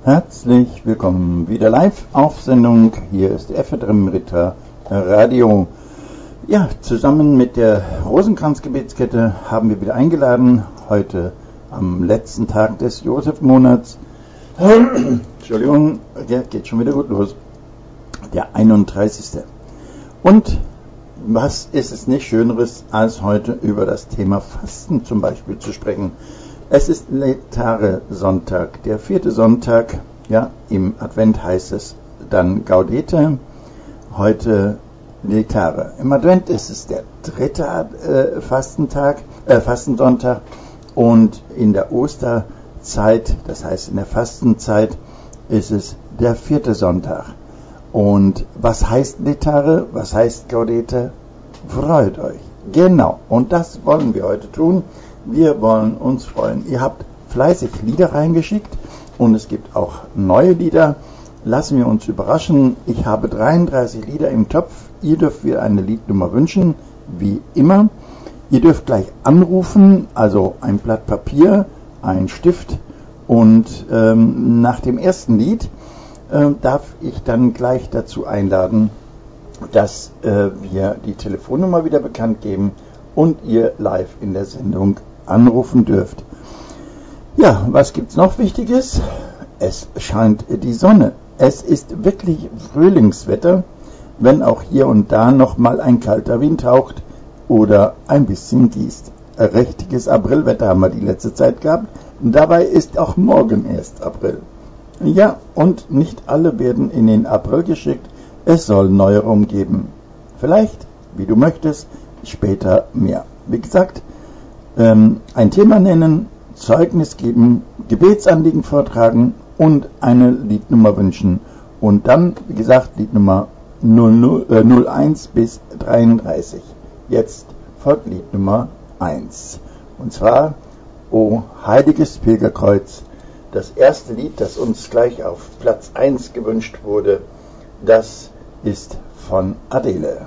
Herzlich willkommen wieder live auf Sendung. Hier ist F3 Ritter Radio. Ja, zusammen mit der Rosenkranz-Gebetskette haben wir wieder eingeladen, heute am letzten Tag des Josef-Monats. Entschuldigung, der geht schon wieder gut los. Der 31. Und was ist es nicht Schöneres, als heute über das Thema Fasten zum Beispiel zu sprechen? Es ist Laetare-Sonntag, der 4. Sonntag, ja, im Advent heißt es dann Gaudete, heute Laetare. Im Advent ist es der 3. Fastensonntag und in der Osterzeit, das heißt in der Fastenzeit, ist es der 4. Sonntag. Und was heißt Laetare, was heißt Gaudete? Freut euch. Genau, und das wollen wir heute tun. Wir wollen uns freuen. Ihr habt fleißig Lieder reingeschickt und es gibt auch neue Lieder. Lassen wir uns überraschen. Ich habe 33 Lieder im Topf. Ihr dürft wieder eine Liednummer wünschen, wie immer. Ihr dürft gleich anrufen, also ein Blatt Papier, ein Stift und nach dem ersten Lied darf ich dann gleich dazu einladen, dass wir die Telefonnummer wieder bekannt geben und ihr live in der Sendung anrufen dürft. Ja, was gibt's noch Wichtiges? Es scheint die Sonne. Es ist wirklich Frühlingswetter, wenn auch hier und da noch mal ein kalter Wind haucht oder ein bisschen gießt. Richtiges Aprilwetter haben wir die letzte Zeit gehabt. Dabei ist auch morgen erst April. Ja, und nicht alle werden in den April geschickt. Es soll Neuerungen geben. Vielleicht, wie du möchtest, später mehr. Wie gesagt, ein Thema nennen, Zeugnis geben, Gebetsanliegen vortragen und eine Liednummer wünschen. Und dann, wie gesagt, Liednummer 01 bis 33. Jetzt folgt Lied Nummer 1. Und zwar, O heiliges Pilgerkreuz. Das erste Lied, das uns gleich auf Platz 1 gewünscht wurde, das ist von Adele.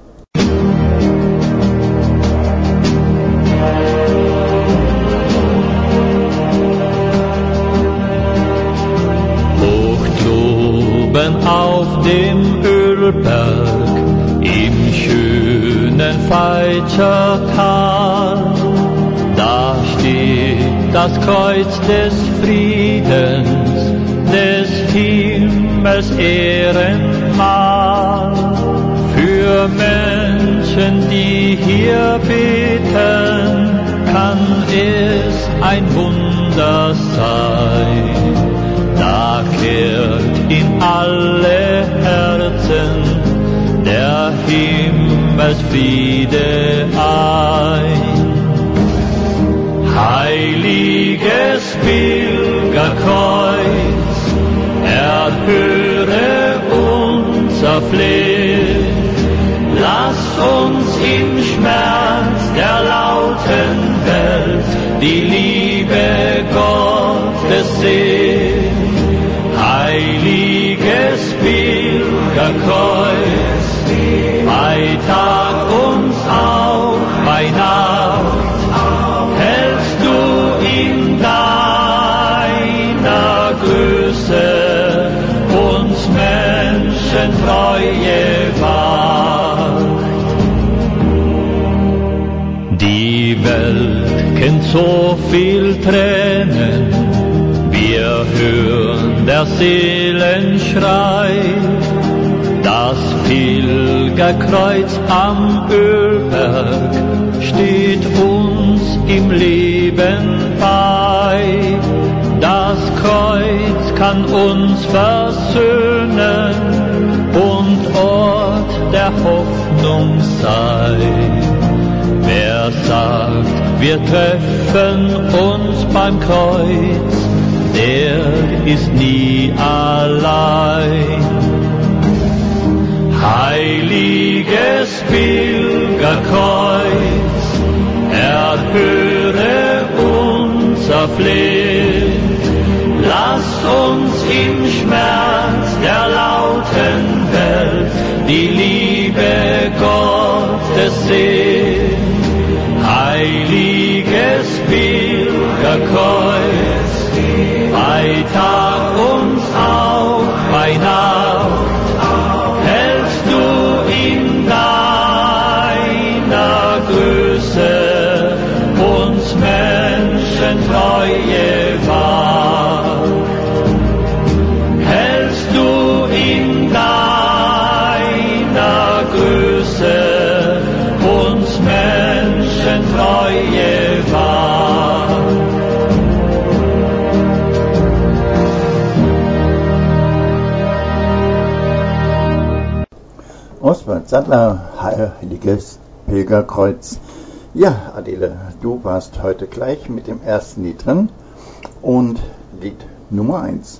Hoch auf dem Ölberg im schönen Feitschertal, da steht das Kreuz des Friedens, des Himmels Ehrenmal. Für Menschen, die hier beten, kann es ein Wunder sein. Da kehrt in alle Herzen der Himmelsfriede ein. Heiliges Pilgerkreuz, erhöre unser Flehen. Lass uns im Schmerz der lauten Welt die Liebe Gottes sehen. Heiliges Pilgerkreuz, bei Tag und auch bei Nacht, hältst du in deiner Größe uns Menschen Treue wahr. Die Welt kennt so viel Tränen, wir hören der Seelenschrei. Das Pilgerkreuz am Ölberg steht uns im Leben bei. Das Kreuz kann uns versöhnen und Ort der Hoffnung sein. Wer sagt, wir treffen uns beim Kreuz, der ist nie allein. Heiliges Pilgerkreuz, erhöre unser Flehen. Lass uns im Schmerz der lauten Welt die Liebe Gottes sehen. Heiliges Pilgerkreuz, bei Tag und Treue wahr. Hältst du in deiner Größe uns Menschen Treue wahr. Oswald Sattler, Heiliges Pilgerkreuz. Ja, Adele, du warst heute gleich mit dem ersten Lied drin und Lied Nummer 1.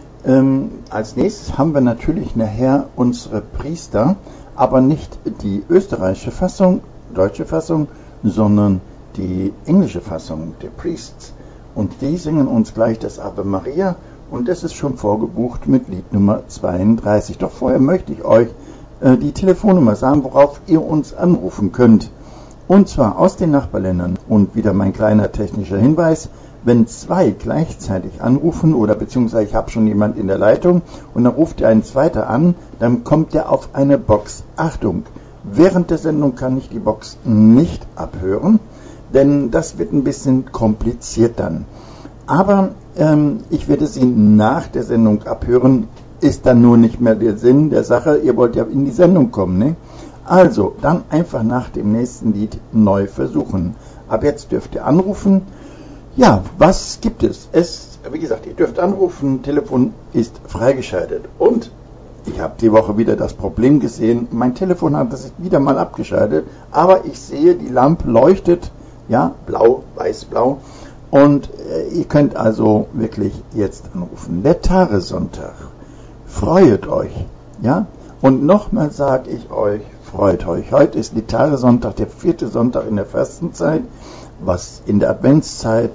Als nächstes haben wir natürlich nachher unsere Priester, aber nicht die österreichische Fassung, deutsche Fassung, sondern die englische Fassung, der Priests. Und die singen uns gleich das Ave Maria und das ist schon vorgebucht mit Lied Nummer 32. Doch vorher möchte ich euch die Telefonnummer sagen, worauf ihr uns anrufen könnt. Und zwar aus den Nachbarländern. Und wieder mein kleiner technischer Hinweis, wenn zwei gleichzeitig anrufen oder beziehungsweise ich habe schon jemand in der Leitung und dann ruft ein zweiter an, dann kommt er auf eine Box. Achtung, während der Sendung kann ich die Box nicht abhören, denn das wird ein bisschen kompliziert dann. Aber ich werde sie nach der Sendung abhören, ist dann nur nicht mehr der Sinn der Sache, ihr wollt ja in die Sendung kommen, ne? Also, dann einfach nach dem nächsten Lied neu versuchen. Ab jetzt dürft ihr anrufen. Ja, was gibt es? Wie gesagt, ihr dürft anrufen, Telefon ist freigeschaltet. Und ich habe die Woche wieder das Problem gesehen, mein Telefon hat das wieder mal abgeschaltet, aber ich sehe, die Lampe leuchtet, ja, blau, weiß-blau. Und ihr könnt also wirklich jetzt anrufen. Der Tare-Sonntag. Freut euch, ja? Und nochmal sage ich euch, freut euch. Heute ist Tare-Sonntag, der 4. Sonntag in der Fastenzeit, was in der Adventszeit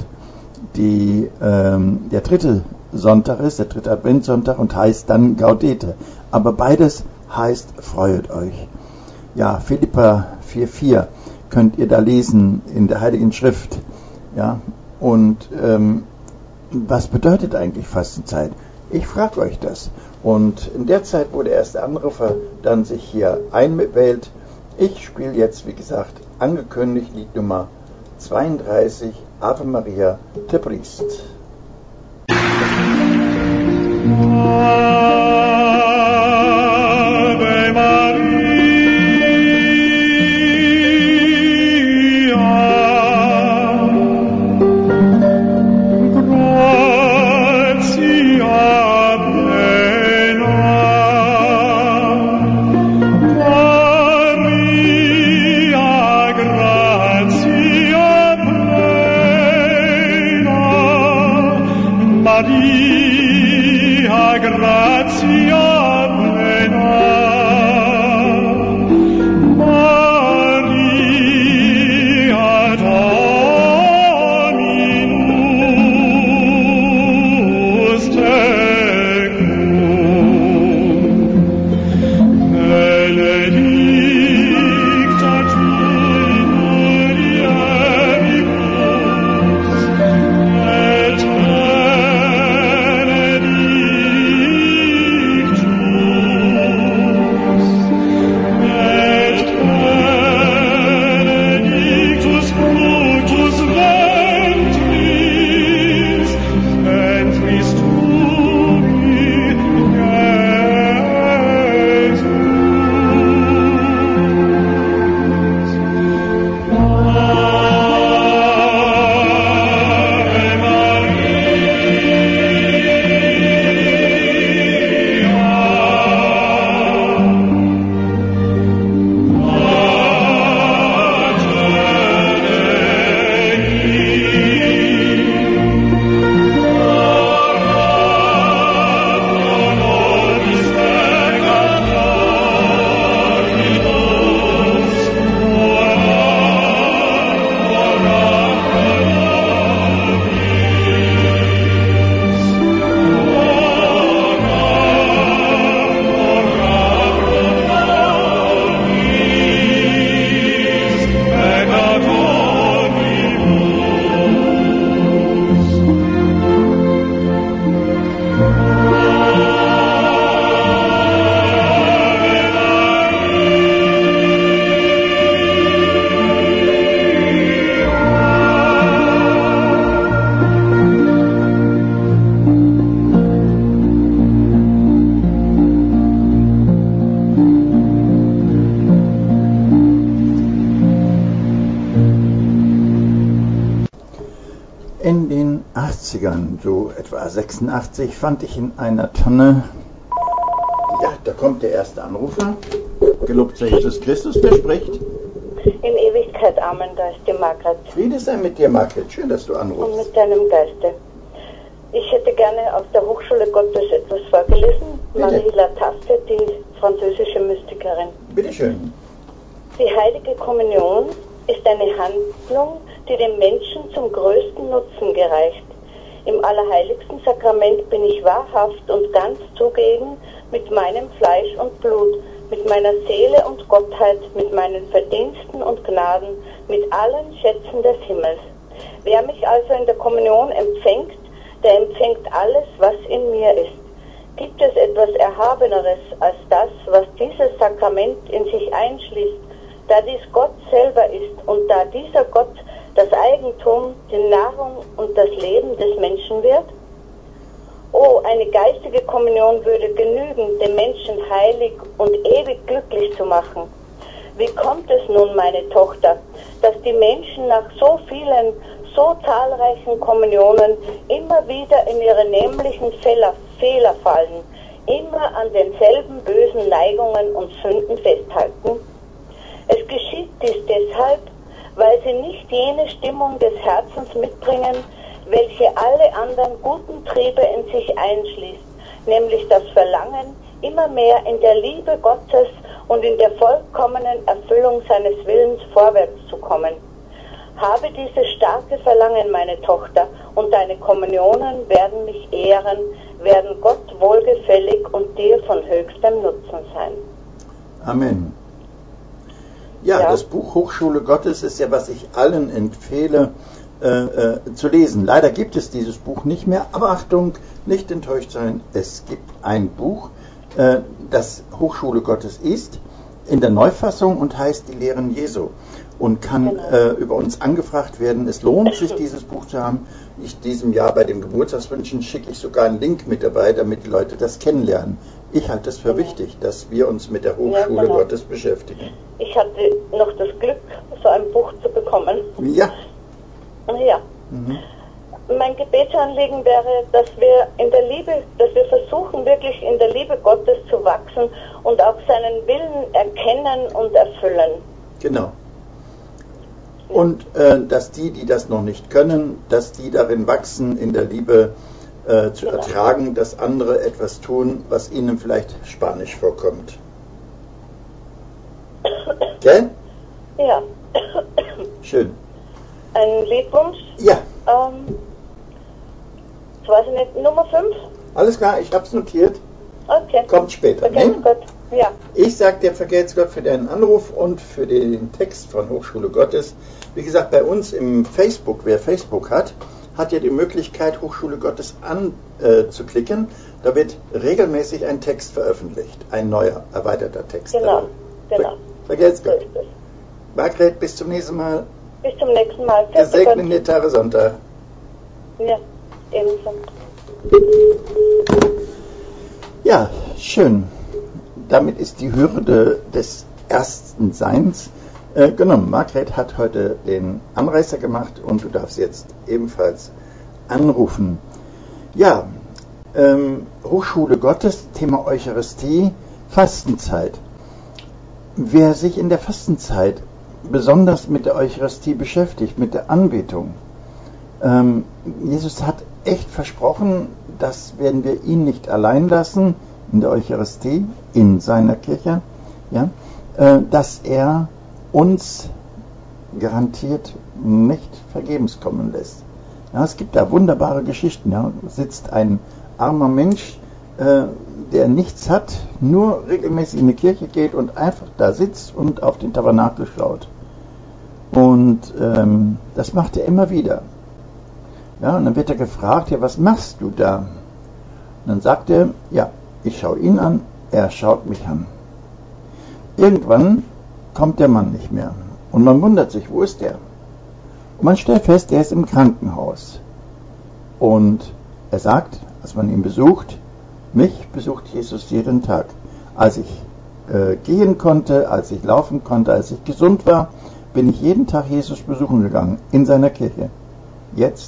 der 3. Sonntag ist, der 3. Adventssonntag und heißt dann Gaudete. Aber beides heißt, freut euch. Ja, Philipper 4,4 könnt ihr da lesen in der Heiligen Schrift. Ja, und was bedeutet eigentlich Fastenzeit? Ich frage euch das. Und in der Zeit, wo der erste Anrufer dann sich hier einwählt, ich spiele jetzt, wie gesagt, angekündigt Lied Nummer 32, Ave Maria, der Priest. Maria, gratia plena, Maria Dominus tecum, benedicta tu in mulieribus, et benedictus In den 80ern, so etwa 86, fand ich in einer Tonne. Ja, da kommt der erste Anrufer. Gelobt sei Jesus Christus, wer spricht? In Ewigkeit, Amen, da ist die Margret. Friede sei mit dir, Margret. Schön, dass du Und anrufst. mit deinem Geiste. Ich hätte gerne aus der Hochschule Gottes etwas vorgelesen. Bitte. Marie Lataste, die französische Mystikerin. Bitteschön. Die heilige Kommunion ist eine Handlung, die dem Menschen zum größten Nutzen gereicht. Im allerheiligsten Sakrament bin ich wahrhaft und ganz zugegen mit meinem Fleisch und Blut, mit meiner Seele und Gottheit, mit meinen Verdiensten und Gnaden, mit allen Schätzen des Himmels. Wer mich also in der Kommunion empfängt, der empfängt alles, was in mir ist. Gibt es etwas Erhabeneres als das, was dieses Sakrament in sich einschließt, da dies Gott selber ist und da dieser Gott das Eigentum, die Nahrung und das Leben des Menschen wird? Oh, eine geistige Kommunion würde genügen, den Menschen heilig und ewig glücklich zu machen. Wie kommt es nun, meine Tochter, dass die Menschen nach so vielen, so zahlreichen Kommunionen immer wieder in ihre nämlichen Fehler fallen, immer an denselben bösen Neigungen und Sünden festhalten? Es geschieht dies deshalb, weil sie nicht jene Stimmung des Herzens mitbringen, welche alle anderen guten Triebe in sich einschließt, nämlich das Verlangen, immer mehr in der Liebe Gottes und in der vollkommenen Erfüllung seines Willens vorwärts zu kommen. Habe dieses starke Verlangen, meine Tochter, und deine Kommunionen werden mich ehren, werden Gott wohlgefällig und dir von höchstem Nutzen sein. Amen. Ja, das Buch Hochschule Gottes ist ja, was ich allen empfehle, zu lesen. Leider gibt es dieses Buch nicht mehr, aber Achtung, nicht enttäuscht sein, es gibt ein Buch, das Hochschule Gottes ist, in der Neufassung und heißt Die Lehren Jesu und kann über uns angefragt werden. Es lohnt sich, dieses Buch zu haben. Diesem Jahr bei dem Geburtstagswünschen schicke ich sogar einen Link mit dabei, damit die Leute das kennenlernen. Ich halte es für wichtig, dass wir uns mit der Hochschule Gottes beschäftigen. Ich hatte noch das Glück, so ein Buch zu bekommen. Ja. Ja. Mein Gebetsanliegen wäre, dass wir in der Liebe, dass wir versuchen, wirklich in der Liebe Gottes zu wachsen und auch seinen Willen erkennen und erfüllen. Genau. Und dass die das noch nicht können, dass die darin wachsen, in der Liebe zu ertragen, dass andere etwas tun, was ihnen vielleicht spanisch vorkommt. Gell? Ja. Schön. Ein Liedwunsch? Ja. Ich weiß nicht, Nummer 5? Alles klar, ich hab's notiert. Okay. Kommt später. Vergelt's Gott. Ja. Ich sag dir vergelt's Gott für deinen Anruf und für den Text von Hochschule Gottes. Wie gesagt, bei uns im Facebook, wer Facebook hat ja die Möglichkeit, Hochschule Gottes anzuklicken. Da wird regelmäßig ein Text veröffentlicht. Ein neuer, erweiterter Text. Genau. Vergelt's So Gott. ist es. Margret, bis zum nächsten Mal. Bis zum nächsten Mal. Gesegneten Tage Sonntag. Ja, ebenso. Ja, schön. Damit ist die Hürde des ersten Seins genommen. Margret hat heute den Anreißer gemacht und du darfst jetzt ebenfalls anrufen. Ja, Hochschule Gottes, Thema Eucharistie, Fastenzeit. Wer sich in der Fastenzeit besonders mit der Eucharistie beschäftigt, mit der Anbetung, Jesus hat echt versprochen, das werden wir ihn nicht allein lassen in der Eucharistie, in seiner Kirche, ja, dass er uns garantiert nicht vergebens kommen lässt. Ja, es gibt da wunderbare Geschichten. Ja. Sitzt ein armer Mensch, der nichts hat, nur regelmäßig in die Kirche geht und einfach da sitzt und auf den Tabernakel schaut. Und das macht er immer wieder. Ja, und dann wird er gefragt, ja, was machst du da? Und dann sagt er, ja, ich schaue ihn an, er schaut mich an. Irgendwann kommt der Mann nicht mehr. Und man wundert sich, wo ist der? Und man stellt fest, er ist im Krankenhaus. Und er sagt, als man ihn besucht, mich besucht Jesus jeden Tag. Als ich gehen konnte, als ich laufen konnte, als ich gesund war, bin ich jeden Tag Jesus besuchen gegangen, in seiner Kirche. Jetzt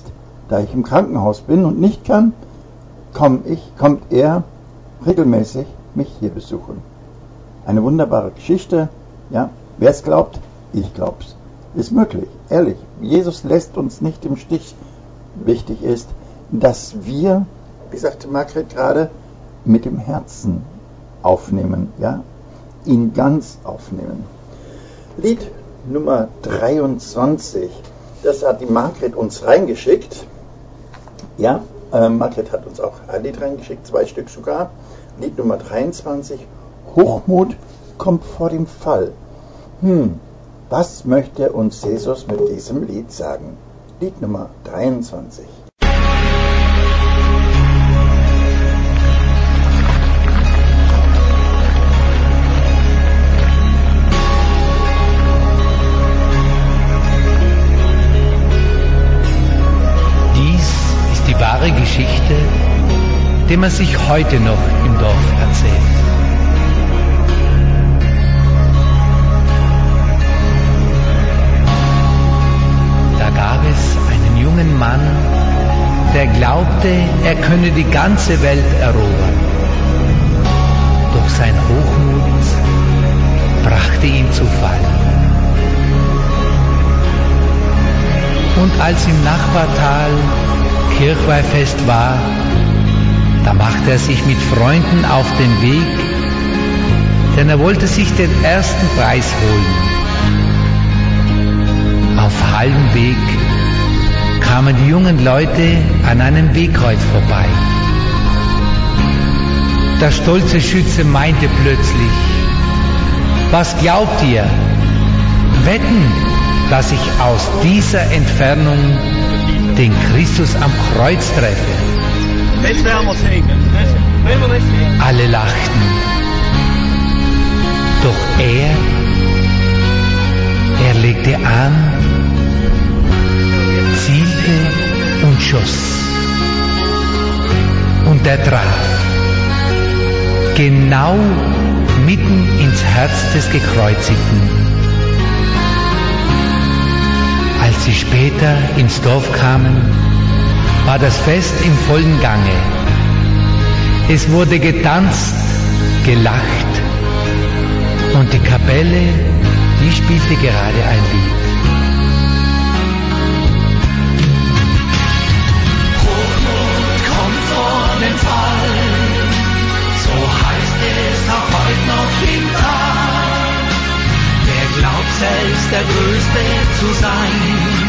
da ich im Krankenhaus bin und nicht kann, kommt er regelmäßig mich hier besuchen. Eine wunderbare Geschichte, ja, wer es glaubt, ich glaub's. Ist möglich, ehrlich. Jesus lässt uns nicht im Stich. Wichtig ist, dass wir, wie sagte Margret gerade, mit dem Herzen aufnehmen, ja, ihn ganz aufnehmen. Lied Nummer 23, das hat die Margret uns reingeschickt. Ja, Margret hat uns auch ein Lied reingeschickt, 2 Stück sogar. Lied Nummer 23, Hochmut kommt vor dem Fall. Was möchte uns Jesus mit diesem Lied sagen? Lied Nummer 23. Wahre Geschichte, die man sich heute noch im Dorf erzählt. Da gab es einen jungen Mann, der glaubte, er könne die ganze Welt erobern. Doch sein Hochmut brachte ihn zu Fall. Und als im Nachbartal Kirchweihfest war, da machte er sich mit Freunden auf den Weg, denn er wollte sich den ersten Preis holen. Auf halbem Weg kamen die jungen Leute an einem Wegkreuz vorbei. Der stolze Schütze meinte plötzlich: Was glaubt ihr? Wetten, dass ich aus dieser Entfernung den Christus am Kreuz treffe. Alle lachten. Doch er legte an, zielte und schoss. Und er traf genau mitten ins Herz des Gekreuzigten. Als sie später ins Dorf kamen, war das Fest im vollen Gange. Es wurde getanzt, gelacht und die Kapelle, die spielte gerade ein Lied. Hochmut kommt vor den Fall, so heißt es auch heute noch im Tal. Wer glaubt selbst der Größte zu sein,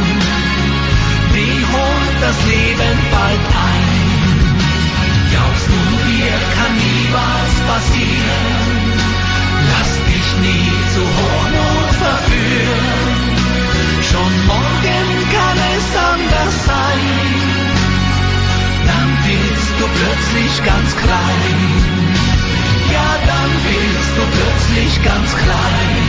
den holt das Leben bald ein. Glaubst du, dir kann nie was passieren? Lass dich nie zu Hochmut verführen. Schon morgen kann es anders sein. Dann wirst du plötzlich ganz klein. Ja, dann wirst du plötzlich ganz klein.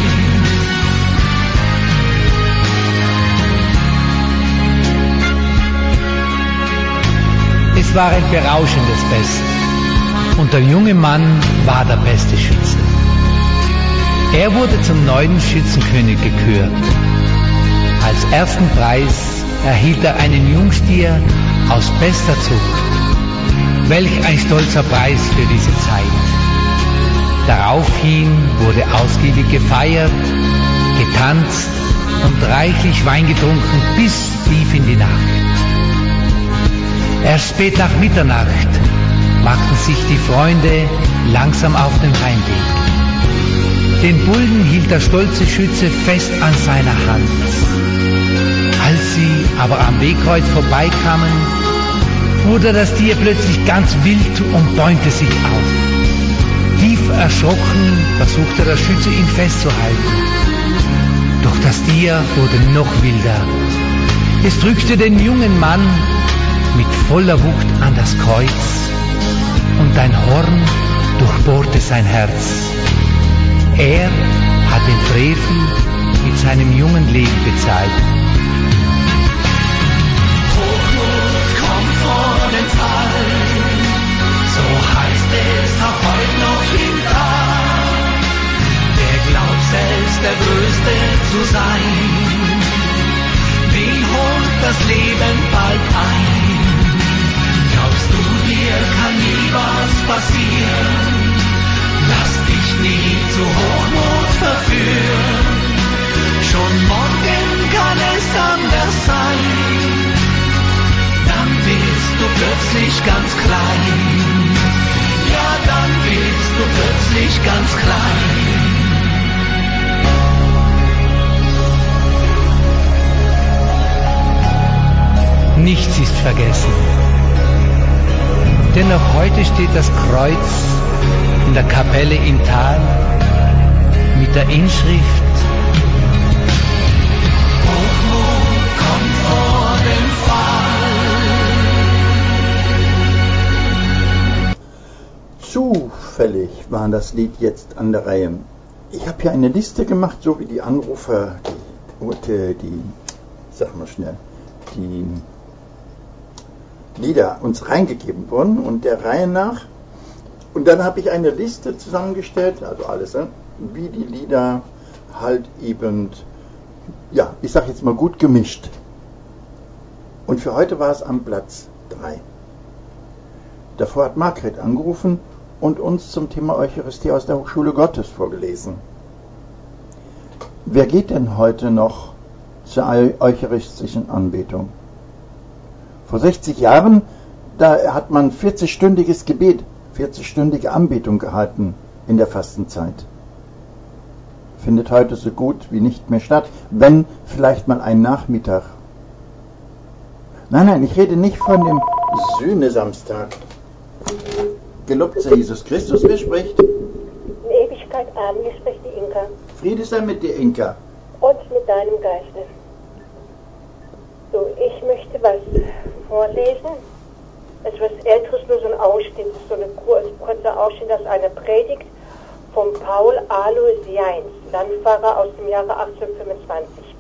Es war ein berauschendes Fest und der junge Mann war der beste Schütze. Er wurde zum neuen Schützenkönig gekürt. Als ersten Preis erhielt er einen Jungstier aus bester Zucht. Welch ein stolzer Preis für diese Zeit. Daraufhin wurde ausgiebig gefeiert, getanzt und reichlich Wein getrunken bis tief in die Nacht. Erst spät nach Mitternacht machten sich die Freunde langsam auf den Heimweg. Den Bullen hielt der stolze Schütze fest an seiner Hand. Als sie aber am Wegkreuz vorbeikamen, wurde das Tier plötzlich ganz wild und bäumte sich auf. Tief erschrocken versuchte der Schütze, ihn festzuhalten. Doch das Tier wurde noch wilder. Es drückte den jungen Mann mit voller Wucht an das Kreuz und ein Horn durchbohrte sein Herz. Er hat den Frevel mit seinem jungen Leben bezahlt. Hochmut kommt vor den Fall, so heißt es auch heute noch im Tal. Wer glaubt selbst der Größte zu sein, den holt das Leben bald ein. nichts ist vergessen. Denn noch heute steht das Kreuz in der Kapelle im Tal mit der Inschrift: Hochmut kommt vor dem Fall. Zufällig war das Lied jetzt an der Reihe. Ich habe hier eine Liste gemacht, so wie die Anrufer, die Lieder uns reingegeben wurden und der Reihe nach. Und dann habe ich eine Liste zusammengestellt, also alles, wie die Lieder halt eben, ja, ich sage jetzt mal gut gemischt. Und für heute war es am Platz 3. Davor hat Margret angerufen und uns zum Thema Eucharistie aus der Hochschule Gottes vorgelesen. Wer geht denn heute noch zur eucharistischen Anbetung? Vor 60 Jahren, da hat man 40-stündiges Gebet, 40-stündige Anbetung gehalten in der Fastenzeit. Findet heute so gut wie nicht mehr statt, wenn vielleicht mal ein Nachmittag. Nein, ich rede nicht von dem Sühnesamstag. Gelobt sei Jesus Christus, wer spricht? In Ewigkeit Amen, hier spricht die Inka. Friede sei mit dir, Inka. Und mit deinem Geiste. So, ich möchte was vorlesen. Etwas Älteres, nur so ein Ausschnitt, das ist so ein kurzer Ausschnitt aus einer Predigt von Paul Alois Jains, Landpfarrer aus dem Jahre 1825.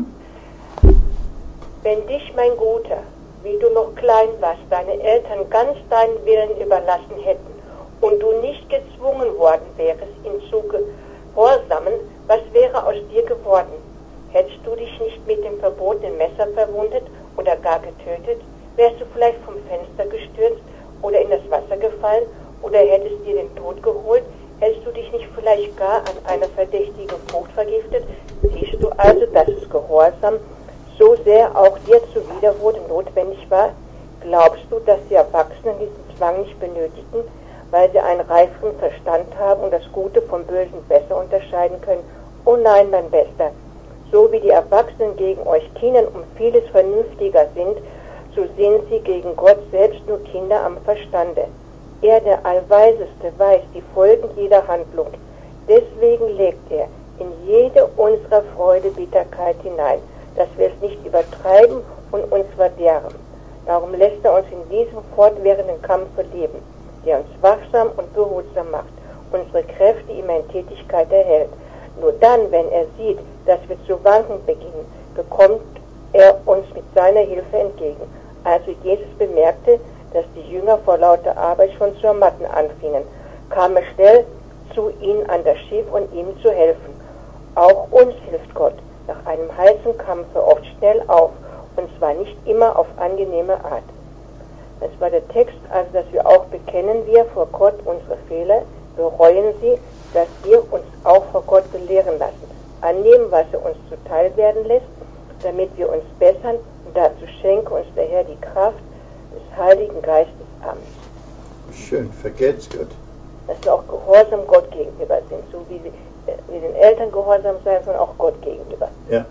Wenn dich, mein Guter, wie du noch klein warst, deine Eltern ganz deinen Willen überlassen hätten und du nicht gezwungen worden wärest ihn zu gehorsamen, was wäre aus dir geworden? Hättest du dich nicht mit dem verbotenen Messer verwundet oder gar getötet? Wärst du vielleicht vom Fenster gestürzt oder in das Wasser gefallen oder hättest dir den Tod geholt? Hättest du dich nicht vielleicht gar an einer verdächtigen Frucht vergiftet? Siehst du also, dass es Gehorsam so sehr auch dir zuwider wurde notwendig war? Glaubst du, dass die Erwachsenen diesen Zwang nicht benötigten, weil sie einen reiferen Verstand haben und das Gute vom Bösen besser unterscheiden können? Oh nein, mein Bester, so wie die Erwachsenen gegen euch Kindern um vieles vernünftiger sind, so sind sie gegen Gott selbst nur Kinder am Verstande. Er, der Allweiseste, weiß die Folgen jeder Handlung. Deswegen legt er in jede unserer Freude Bitterkeit hinein, dass wir es nicht übertreiben und uns verderben. Darum lässt er uns in diesem fortwährenden Kampfe leben, der uns wachsam und behutsam macht, unsere Kräfte immer in Tätigkeit erhält. Nur dann, wenn er sieht, dass wir zu wanken beginnen, bekommt er uns mit seiner Hilfe entgegen. Als Jesus bemerkte, dass die Jünger vor lauter Arbeit schon zu ermatten anfingen, kam er schnell zu ihnen an das Schiff und ihm zu helfen. Auch uns hilft Gott nach einem heißen Kampfe oft schnell auf, und zwar nicht immer auf angenehme Art. Das war der Text, also dass wir auch bekennen wir vor Gott unsere Fehler, bereuen sie, dass wir uns auch vor Gott belehren lassen, annehmen, was er uns zuteil werden lässt, damit wir uns bessern, und dazu schenke uns der Herr die Kraft des Heiligen Geistes. Amen. Schön, vergelt's Gott. Dass wir auch gehorsam Gott gegenüber sind, so wie wir den Eltern gehorsam sein, sondern auch Gott gegenüber. Ja.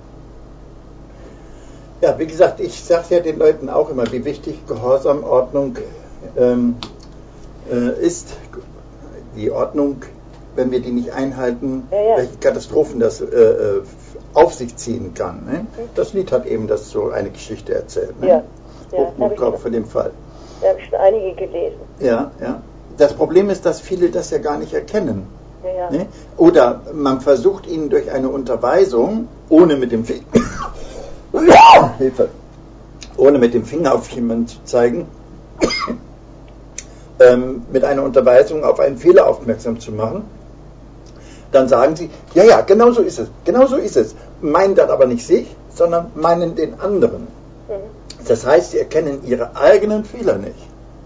Ja, wie gesagt, ich sage ja den Leuten auch immer, wie wichtig Gehorsam, Ordnung ist. Die Ordnung, wenn wir die nicht einhalten, welche Katastrophen das auf sich ziehen kann. Ne? Das Lied hat eben das so eine Geschichte erzählt. Ne? Ja, Hochmut kommt von dem Fall. Da habe ich schon einige gelesen. Ja. Das Problem ist, dass viele das ja gar nicht erkennen. Ja. Ne? Oder man versucht ihnen durch eine Unterweisung, ohne mit dem Finger auf jemanden zu zeigen, mit einer Unterweisung auf einen Fehler aufmerksam zu machen, dann sagen sie, ja, genau so ist es, meinen dann aber nicht sich, sondern meinen den anderen. Das heißt, sie erkennen ihre eigenen Fehler nicht.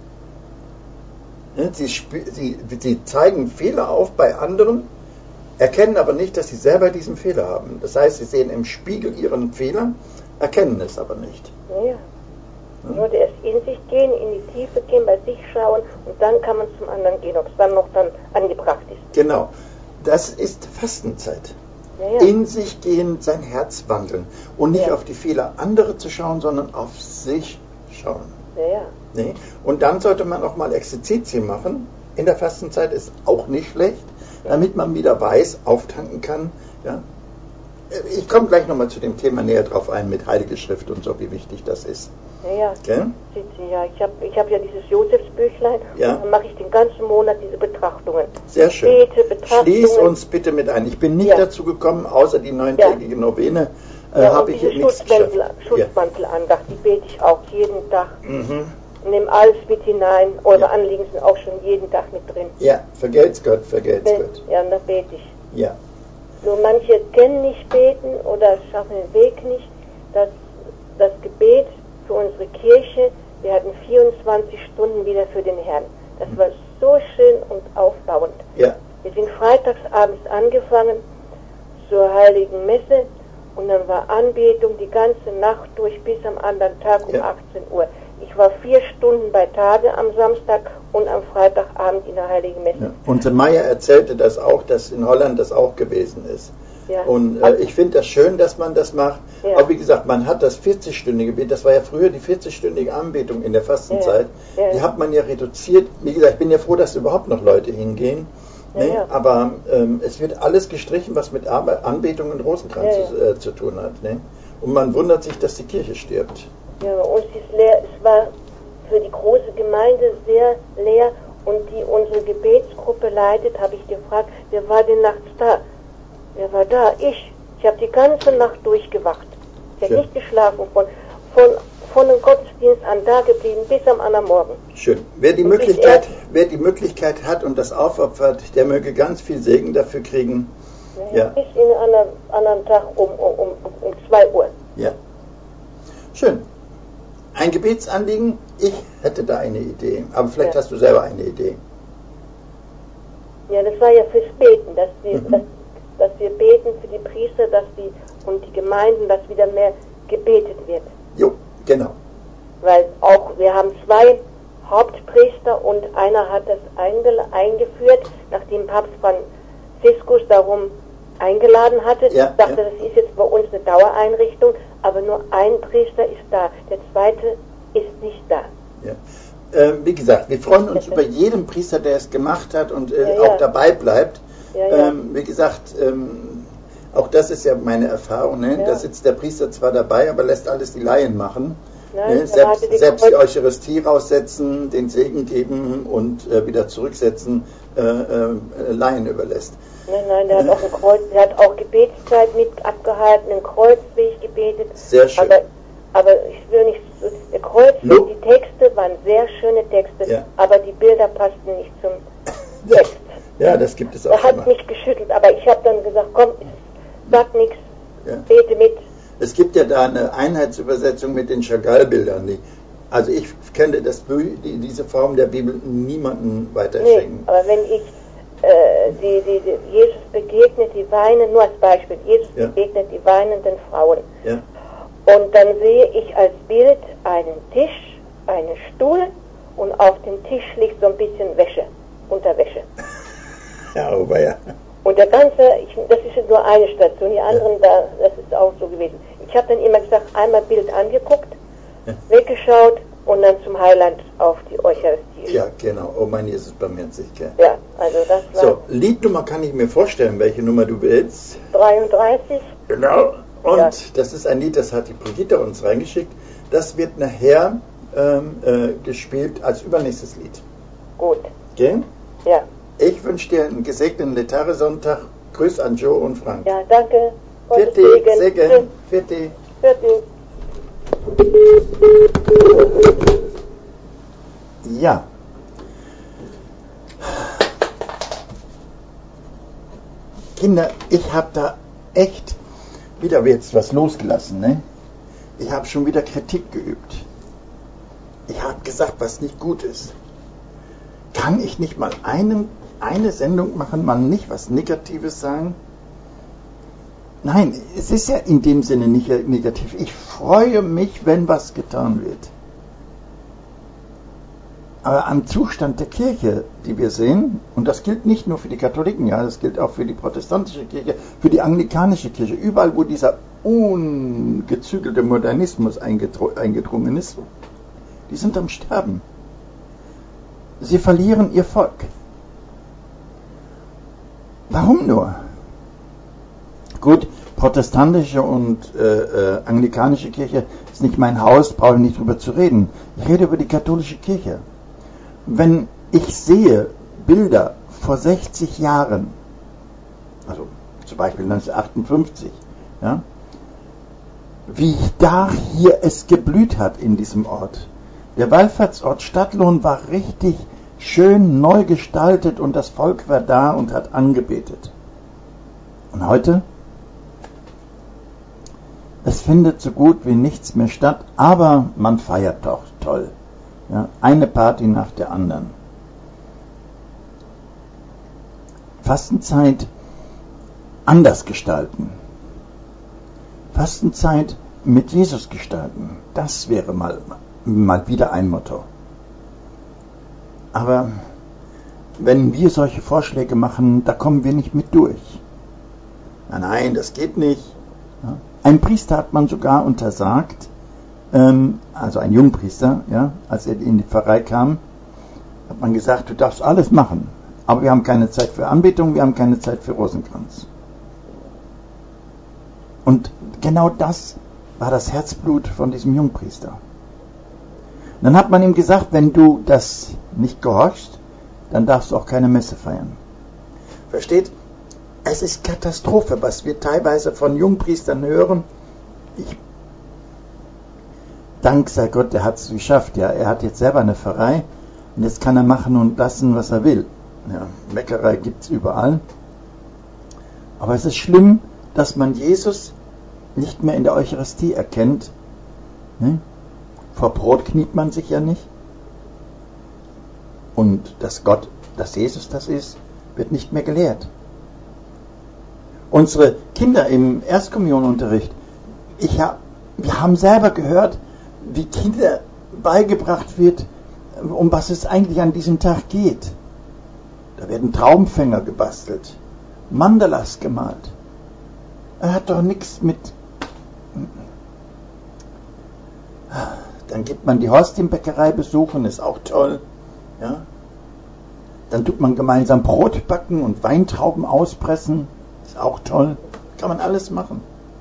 Sie zeigen Fehler auf bei anderen, erkennen aber nicht, dass sie selber diesen Fehler haben. Das heißt, sie sehen im Spiegel ihren Fehler, erkennen es aber nicht. Ja. Nur erst in sich gehen, in die Tiefe gehen, bei sich schauen, und dann kann man zum anderen gehen, ob es dann noch angebracht ist. Genau. Das ist Fastenzeit. Ja. In sich gehen, sein Herz wandeln. Und nicht auf die Fehler anderer zu schauen, sondern auf sich schauen. Ja. Nee. Und dann sollte man auch mal Exerzitien machen. In der Fastenzeit ist auch nicht schlecht, damit man wieder weiß, auftanken kann. Ja. Ich komme gleich nochmal zu dem Thema näher drauf ein, mit Heilige Schrift und so, wie wichtig das ist. Ja. Okay? Ja, ich hab ja dieses Josefsbüchlein. Ja. Und dann mache ich den ganzen Monat diese Betrachtungen. Sehr schön. Gebete, Betrachtungen. Schließ uns bitte mit ein. Ich bin nicht dazu gekommen, außer die 9-tägige Novene, habe ich diese hier nichts geschafft. Schutzmantelandacht, die bete ich auch jeden Tag. Mhm. Nehme alles mit hinein. Eure Anliegen sind auch schon jeden Tag mit drin. Ja, vergelt's Gott, vergelt's Gott. Ja, und da bete ich. Ja. Nur manche können nicht beten oder schaffen den Weg nicht. Das Gebet für unsere Kirche, wir hatten 24 Stunden wieder für den Herrn. Das war so schön und aufbauend. Ja. Wir sind freitagsabends angefangen zur Heiligen Messe und dann war Anbetung die ganze Nacht durch bis am anderen Tag um 18 Uhr. Ich war 4 Stunden bei Tage am Samstag und am Freitagabend in der Heiligen Messe. Ja. Unser Meier erzählte das auch, dass in Holland das auch gewesen ist. Ja. Und ich finde das schön, dass man das macht. Ja. Aber wie gesagt, man hat das 40-stündige Gebet, das war ja früher die 40-stündige Anbetung in der Fastenzeit. Ja. Die hat man ja reduziert. Wie gesagt, ich bin ja froh, dass überhaupt noch Leute hingehen. Ne? Ja. Aber es wird alles gestrichen, was mit Anbetung und Rosenkranz zu tun hat. Ne? Und man wundert sich, dass die Kirche stirbt. Ja, bei uns ist leer. Es war für die große Gemeinde sehr leer und die unsere Gebetsgruppe leitet, habe ich gefragt, wer war denn nachts da? Wer war da? Ich. Ich habe die ganze Nacht durchgewacht. Ich habe nicht geschlafen. Von dem Gottesdienst an da geblieben bis am anderen Morgen. Schön. Wer die Möglichkeit hat und das aufopfert, der möge ganz viel Segen dafür kriegen. Ja. Bis in einen anderen Tag um 2 Uhr. Ja. Schön. Ein Gebetsanliegen, ich hätte da eine Idee, aber vielleicht hast du selber eine Idee. Ja, das war ja fürs Beten, dass wir beten für die Priester, und die Gemeinden, dass wieder mehr gebetet wird. Jo, genau. Weil auch, wir haben 2 Hauptpriester und einer hat das eingeführt, nachdem Papst Franziskus darum eingeladen hatte. Ja, dachte, das ist jetzt bei uns eine Dauereinrichtung, aber nur ein Priester ist da. Der zweite ist nicht da. Ja. Wie gesagt, wir freuen uns über jeden Priester, der es gemacht hat und auch dabei bleibt. Wie gesagt, auch das ist ja meine Erfahrung. Ne? Da sitzt der Priester zwar dabei, aber lässt alles die Laien machen. Nein, ne? Selbst die Eucharistie raussetzen, den Segen geben und wieder zurücksetzen, Laien überlässt. Nein, der hat auch ein Kreuz, der hat auch Gebetszeit mit abgehalten, einen Kreuzweg gebetet. Sehr schön. Aber ich will nicht, der Kreuzweg, die Texte waren sehr schöne Texte, aber die Bilder passten nicht zum Text. Ja, das gibt es auch. Er hat mich geschüttelt, aber ich habe dann gesagt, komm, sag nichts, bete mit. Es gibt ja da eine Einheitsübersetzung mit den Chagall-Bildern. Also ich könnte diese Form der Bibel niemandem weiterschenken. Nee, aber wenn ich Jesus begegnet die weinenden, nur als Beispiel, Jesus begegnet die weinenden Frauen. Ja. Und dann sehe ich als Bild einen Tisch, einen Stuhl und auf dem Tisch liegt so ein bisschen Wäsche, Unterwäsche. Ja, aber ja. Und der ganze, das ist nur eine Station, die anderen, das ist auch so gewesen. Ich habe dann immer gesagt, einmal Bild angeguckt, weggeschaut und dann zum Heiland auf die Eucharistie. Ja, genau. Oh mein Jesus, barmherzig. Ja, also das war... So, Liednummer kann ich mir vorstellen, welche Nummer du willst. 33. Genau. Und das ist ein Lied, das hat die Brigitte uns reingeschickt. Das wird nachher gespielt als übernächstes Lied. Gut. Okay? Ja. Ich wünsche dir einen gesegneten Letare-Sonntag. Grüß an Joe und Frank. Ja, danke. Vierte Segen. Vierte. Ja. Kinder, ich habe da echt wieder jetzt was losgelassen, ne? Ich habe schon wieder Kritik geübt. Ich habe gesagt, was nicht gut ist. Kann ich nicht mal eine Sendung machen, mal nicht was Negatives sagen? Nein, es ist ja in dem Sinne nicht negativ. Ich freue mich, wenn was getan wird. Aber am Zustand der Kirche, die wir sehen, und das gilt nicht nur für die Katholiken, ja, das gilt auch für die protestantische Kirche, für die anglikanische Kirche, überall, wo dieser ungezügelte Modernismus eingedrungen ist, Die sind am Sterben. Sie verlieren ihr Volk. Warum nur? Gut, protestantische und anglikanische Kirche ist nicht mein Haus, brauche ich nicht drüber zu reden. Ich rede über die katholische Kirche. Wenn ich sehe Bilder vor 60 Jahren, also zum Beispiel 1958, ja, wie da hier es geblüht hat in diesem Ort. Der Wallfahrtsort Stadtlohn war richtig schön neu gestaltet und das Volk war da und hat angebetet. Und heute? Es findet so gut wie nichts mehr statt, aber man feiert doch toll. Ja, eine Party nach der anderen. Fastenzeit anders gestalten. Fastenzeit mit Jesus gestalten. Das wäre mal wieder ein Motto. Aber wenn wir solche Vorschläge machen, da kommen wir nicht mit durch. Nein, das geht nicht. Ja. Ein Priester hat man sogar untersagt, also ein Jungpriester, ja, als er in die Pfarrei kam, hat man gesagt, du darfst alles machen, aber wir haben keine Zeit für Anbetung, wir haben keine Zeit für Rosenkranz. Und genau das war das Herzblut von diesem Jungpriester. Dann hat man ihm gesagt, wenn du das nicht gehorchst, dann darfst du auch keine Messe feiern. Versteht? Es ist Katastrophe, was wir teilweise von Jungpriestern hören. Dank sei Gott, er hat es geschafft. Ja, er hat jetzt selber eine Pfarrei und jetzt kann er machen und lassen, was er will. Ja, Bäckerei gibt es überall. Aber es ist schlimm, dass man Jesus nicht mehr in der Eucharistie erkennt. Ne? Vor Brot kniet man sich ja nicht. Und dass Jesus das ist, wird nicht mehr gelehrt. Unsere Kinder im Erstkommunionunterricht, wir haben selber gehört, wie Kinder beigebracht wird, um was es eigentlich an diesem Tag geht. Da werden Traumfänger gebastelt, Mandalas gemalt. Er hat doch nichts mit... Dann gibt man die Horstienbäckerei besuchen, ist auch toll. Ja? Dann tut man gemeinsam Brot backen und Weintrauben auspressen. Ist auch toll. Kann man alles machen.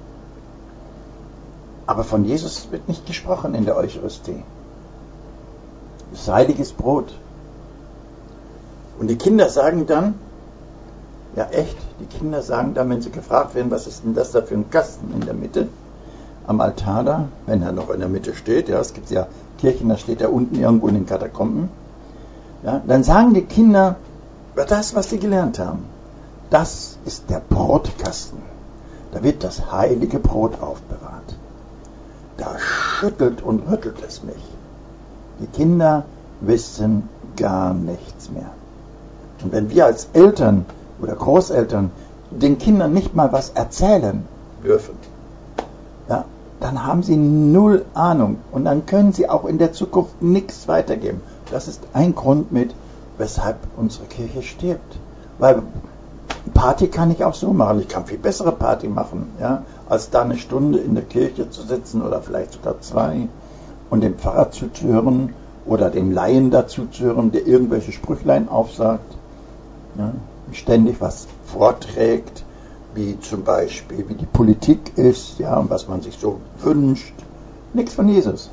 Aber von Jesus wird nicht gesprochen in der Eucharistie. Das ist heiliges Brot. Und die Kinder sagen dann, ja echt, die Kinder sagen dann, wenn sie gefragt werden, was ist denn das da für ein Kasten in der Mitte, am Altar da, wenn er noch in der Mitte steht, ja, es gibt ja Kirchen, da steht er unten irgendwo in den Katakomben, ja, dann sagen die Kinder, das, was sie gelernt haben, das ist der Brotkasten. Da wird das heilige Brot aufbewahrt. Da schüttelt und rüttelt es mich. Die Kinder wissen gar nichts mehr. Und wenn wir als Eltern oder Großeltern den Kindern nicht mal was erzählen dürfen, ja, dann haben sie null Ahnung und dann können sie auch in der Zukunft nichts weitergeben. Das ist ein Grund mit, weshalb unsere Kirche stirbt. Weil Party kann ich auch so machen. Ich kann viel bessere Party machen, ja, als da eine Stunde in der Kirche zu sitzen oder vielleicht sogar 2 und dem Pfarrer zuzuhören oder dem Laien dazu zu hören, der irgendwelche Sprüchlein aufsagt, ja, ständig was vorträgt, wie zum Beispiel, wie die Politik ist, ja, und was man sich so wünscht. Nichts von Jesus.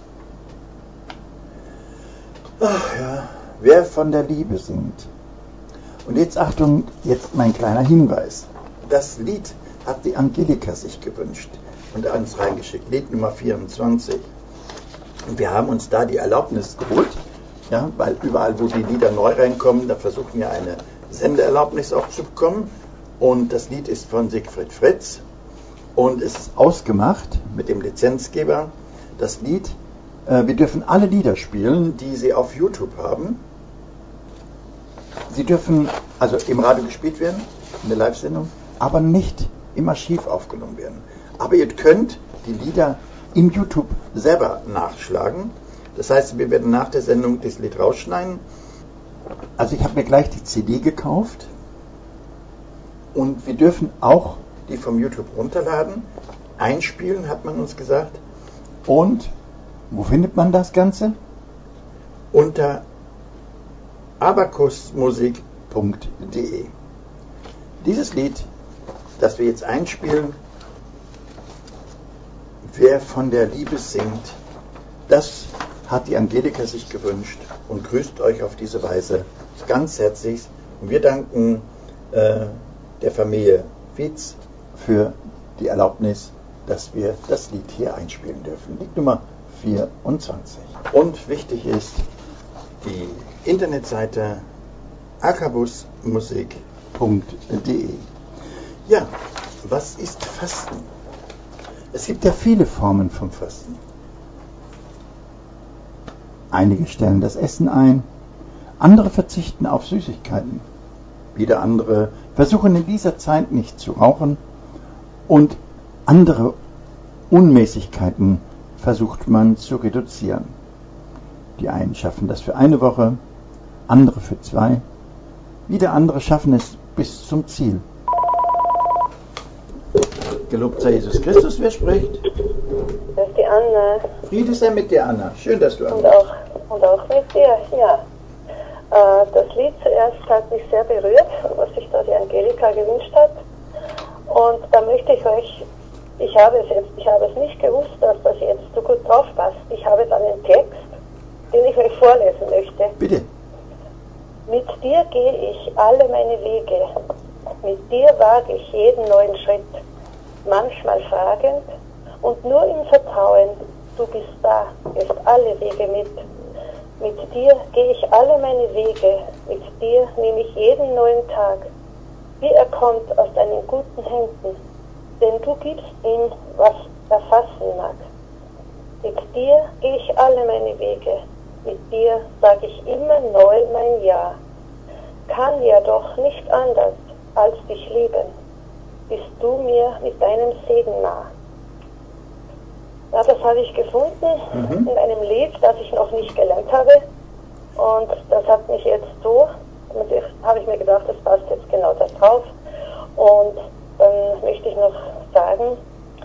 Ach ja, wer von der Liebe singt. Und jetzt Achtung, jetzt mein kleiner Hinweis. Das Lied hat die Angelika sich gewünscht und uns reingeschickt, Lied Nummer 24. Und wir haben uns da die Erlaubnis geholt, ja, weil überall, wo die Lieder neu reinkommen, da versuchen wir eine Sendeerlaubnis auch zu bekommen. Und das Lied ist von Siegfried Fritz und es ist ausgemacht mit dem Lizenzgeber. Das Lied, wir dürfen alle Lieder spielen, die Sie auf YouTube haben. Sie dürfen also im Radio gespielt werden, in der Live-Sendung, aber nicht im Archiv aufgenommen werden. Aber ihr könnt die Lieder im YouTube selber nachschlagen. Das heißt, wir werden nach der Sendung das Lied rausschneiden. Also ich habe mir gleich die CD gekauft und wir dürfen auch die vom YouTube runterladen, einspielen, hat man uns gesagt. Und wo findet man das Ganze? unter abacusmusik.de. Dieses Lied, das wir jetzt einspielen, wer von der Liebe singt, das hat die Angelika sich gewünscht und grüßt euch auf diese Weise ganz herzlich. Und wir danken der Familie Fietz für die Erlaubnis, dass wir das Lied hier einspielen dürfen. Lied Nummer 24. Und wichtig ist die Internetseite acabusmusik.de. Ja, was ist Fasten? Es gibt ja viele Formen vom Fasten. Einige stellen das Essen ein, andere verzichten auf Süßigkeiten. Wieder andere versuchen in dieser Zeit nicht zu rauchen und andere Unmäßigkeiten versucht man zu reduzieren. Die einen schaffen das für eine Woche, andere für 2, wieder andere schaffen es bis zum Ziel. Gelobt sei Jesus Christus, wer spricht? Das ist die Anna. Friede sei mit dir, Anna. Schön, dass du anrufst. Und auch mit dir, ja. Das Lied zuerst hat mich sehr berührt, was sich da die Angelika gewünscht hat. Und da möchte ich euch, ich habe es nicht gewusst, dass das jetzt so gut drauf passt. Ich habe dann einen Text, den ich euch vorlesen möchte. Bitte. Mit dir gehe ich alle meine Wege, mit dir wage ich jeden neuen Schritt, manchmal fragend und nur im Vertrauen, du bist da, gehst alle Wege mit. Mit dir gehe ich alle meine Wege, mit dir nehme ich jeden neuen Tag, wie er kommt aus deinen guten Händen, denn du gibst ihm, was er fassen mag. Mit dir gehe ich alle meine Wege, mit dir sage ich immer neu mein Ja. Kann ja doch nicht anders, als dich lieben, bist du mir mit deinem Segen nah. Ja, das habe ich gefunden in einem Lied, das ich noch nicht gelernt habe. Und das hat mich jetzt so, habe ich mir gedacht, das passt jetzt genau da drauf. Und dann möchte ich noch sagen,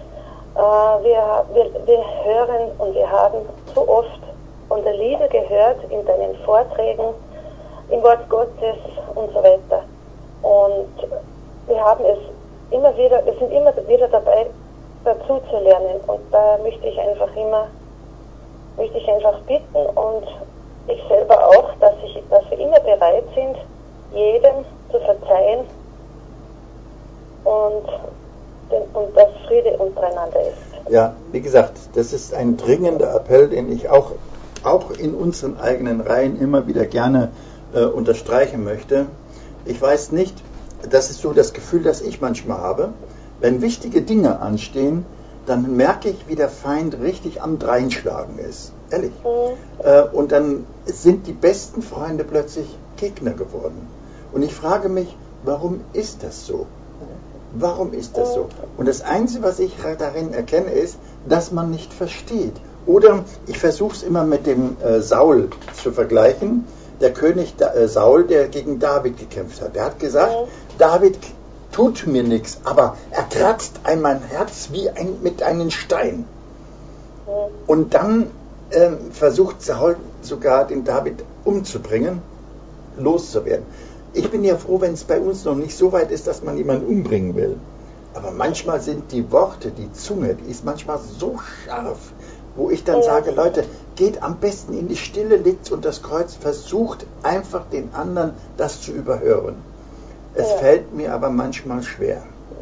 wir hören und wir haben so oft von der Liebe gehört in deinen Vorträgen, im Wort Gottes und so weiter. Und wir haben wir sind immer wieder dabei, dazu zu lernen, und da möchte ich einfach bitten und ich selber auch, dass wir immer bereit sind, jedem zu verzeihen und dass Friede untereinander ist. Ja, wie gesagt, das ist ein dringender Appell, den ich auch in unseren eigenen Reihen immer wieder gerne unterstreichen möchte. Ich weiß nicht, das ist so das Gefühl, das ich manchmal habe. Wenn wichtige Dinge anstehen, dann merke ich, wie der Feind richtig am Dreinschlagen ist. Ehrlich. Und dann sind die besten Freunde plötzlich Gegner geworden. Und ich frage mich, warum ist das so? Warum ist das so? Und das Einzige, was ich darin erkenne, ist, dass man nicht versteht. Oder ich versuche es immer mit dem Saul zu vergleichen. Der König Saul, der gegen David gekämpft hat. Der hat gesagt, David tut mir nichts, aber er kratzt ein mein Herz wie mit einem Stein. Und dann versucht Saul sogar den David umzubringen, loszuwerden. Ich bin ja froh, wenn es bei uns noch nicht so weit ist, dass man jemanden umbringen will. Aber manchmal sind die Worte, die Zunge, die ist manchmal so scharf, wo ich dann sage, Leute, geht am besten in die Stille, legt unter das Kreuz, versucht einfach den anderen das zu überhören. Es fällt mir aber manchmal schwer.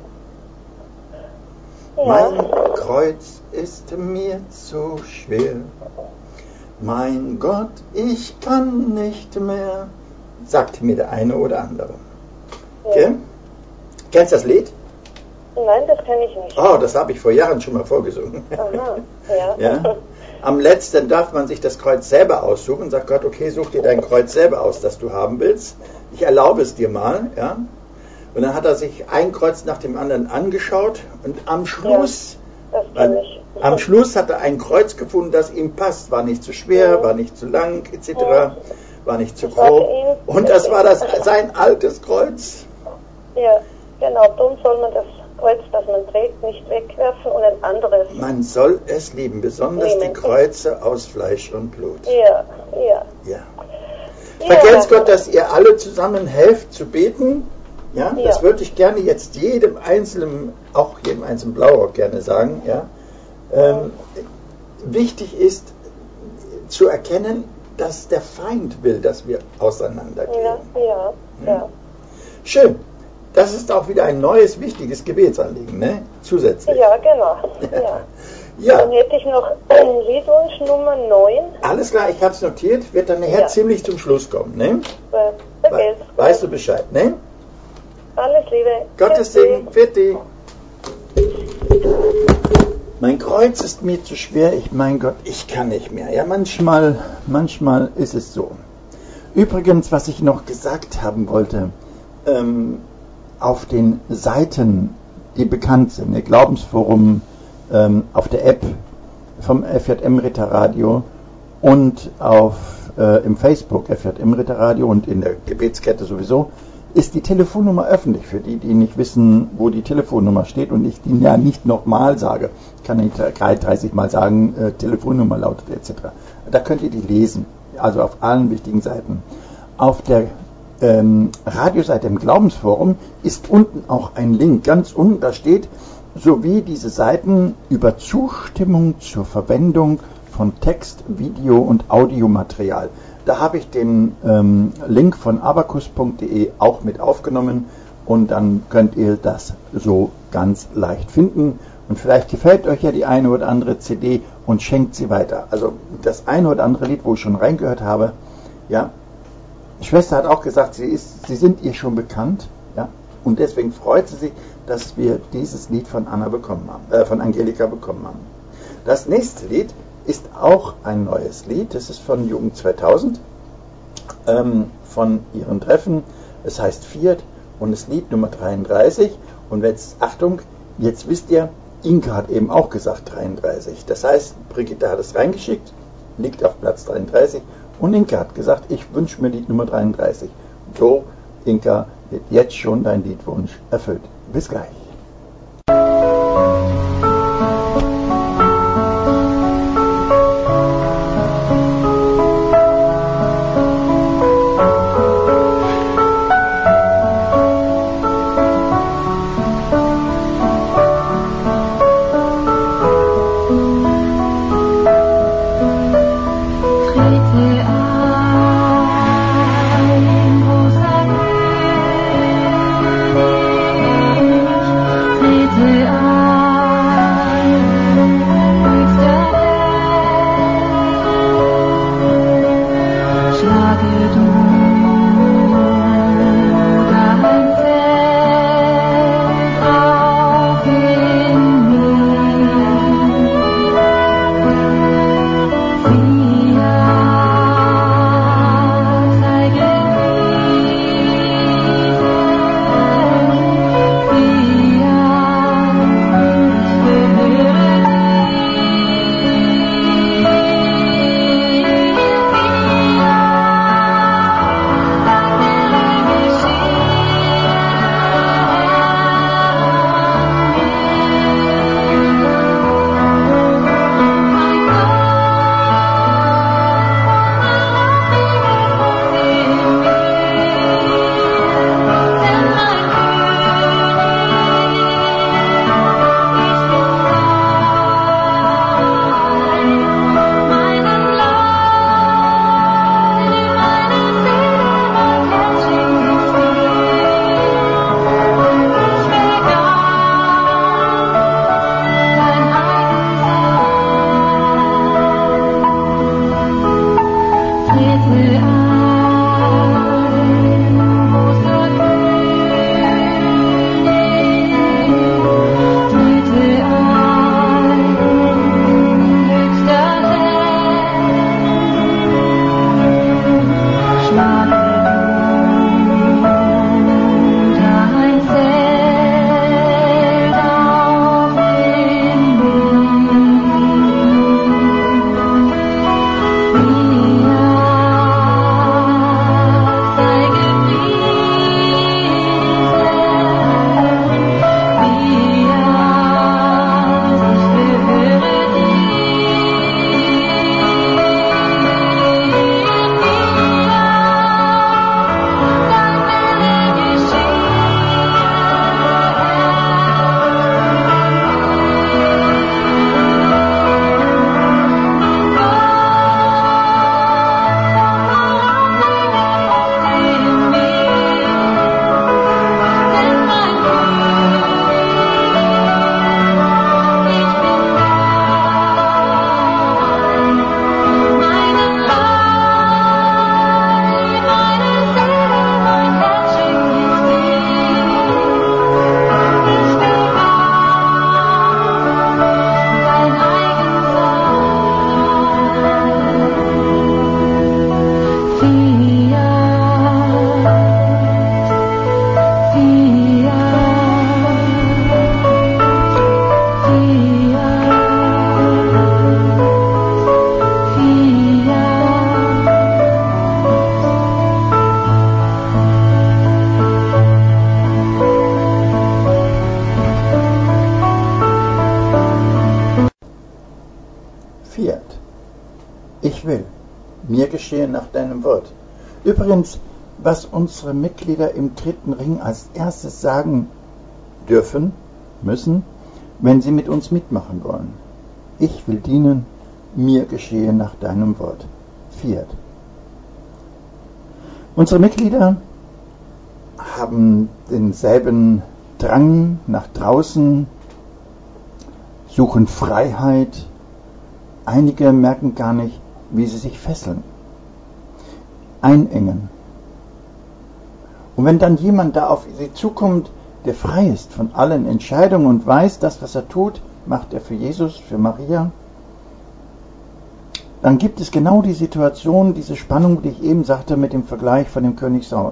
Mein Kreuz ist mir zu schwer. Mein Gott, ich kann nicht mehr, sagt mir der eine oder andere. Okay? Kennst du das Lied? Nein, das kenne ich nicht. Oh, das habe ich vor Jahren schon mal vorgesungen. Aha, ja. Am letzten darf man sich das Kreuz selber aussuchen und sagt Gott, okay, such dir dein Kreuz selber aus, das du haben willst. Ich erlaube es dir mal, ja. Und dann hat er sich ein Kreuz nach dem anderen angeschaut und am Schluss, am Schluss hat er ein Kreuz gefunden, das ihm passt. War nicht zu schwer, war nicht zu lang, etc. War nicht zu grob. Und das war sein altes Kreuz. Ja, genau. Darum soll man das Kreuz, das man trägt, nicht wegwerfen und ein anderes. Man soll es lieben, besonders die Kreuze aus Fleisch und Blut. Ja, ja. Ja. Vergelt's Gott, dass ihr alle zusammen helft zu beten. Ja, das würde ich gerne jetzt jedem einzelnen Blaurock gerne sagen. Ja. Wichtig ist zu erkennen, dass der Feind will, dass wir auseinandergehen. Ja. Schön. Das ist auch wieder ein neues, wichtiges Gebetsanliegen, ne? Zusätzlich. Ja, genau. Ja. Dann hätte ich noch Liedwunsch Nummer 9. Alles klar, ich habe es notiert, wird dann nachher ziemlich zum Schluss kommen, ne? Vergesst. Weißt du Bescheid, ne? Alles Liebe. Gottes Segen, Pfitti. Mein Kreuz ist mir zu schwer, mein Gott, ich kann nicht mehr. Ja, manchmal ist es so. Übrigens, was ich noch gesagt haben wollte, auf den Seiten, die bekannt sind, der Glaubensforum, auf der App vom FJM Ritter Radio und im Facebook FJM Ritter Radio und in der Gebetskette sowieso, ist die Telefonnummer öffentlich für die nicht wissen, wo die Telefonnummer steht und ich die ja nicht nochmal sage. Ich kann nicht 30 Mal sagen, Telefonnummer lautet etc. Da könnt ihr die lesen, also auf allen wichtigen Seiten. Auf der Radioseite im Glaubensforum ist unten auch ein Link, ganz unten, da steht, sowie diese Seiten über Zustimmung zur Verwendung von Text, Video und Audiomaterial. Da habe ich den Link von abacus.de auch mit aufgenommen und dann könnt ihr das so ganz leicht finden. Und vielleicht gefällt euch ja die eine oder andere CD und schenkt sie weiter. Also das eine oder andere Lied, wo ich schon reingehört habe, ja. Die Schwester hat auch gesagt, sie sind ihr schon bekannt, ja. Und deswegen freut sie sich, dass wir dieses Lied von Angelika bekommen haben. Das nächste Lied ist auch ein neues Lied. Das ist von Jugend 2000, von ihren Treffen. Es heißt Fiat und das Lied Nummer 33. Und jetzt, Achtung, jetzt wisst ihr, Inka hat eben auch gesagt 33. Das heißt, Brigitte hat es reingeschickt, liegt auf Platz 33. Und Inka hat gesagt, ich wünsche mir Lied Nummer 33. So, Inka, wird jetzt schon dein Liedwunsch erfüllt. Bis gleich. mir geschehe nach deinem Wort. Übrigens, was unsere Mitglieder im dritten Ring als erstes sagen dürfen, müssen, wenn sie mit uns mitmachen wollen. Ich will dienen, mir geschehe nach deinem Wort. Fiat. Unsere Mitglieder haben denselben Drang nach draußen, suchen Freiheit. Einige merken gar nicht, wie sie sich fesseln, einengen. Und wenn dann jemand da auf sie zukommt, der frei ist von allen Entscheidungen und weiß, das, was er tut, macht er für Jesus, für Maria, dann gibt es genau die Situation, diese Spannung, die ich eben sagte mit dem Vergleich von dem König Saul.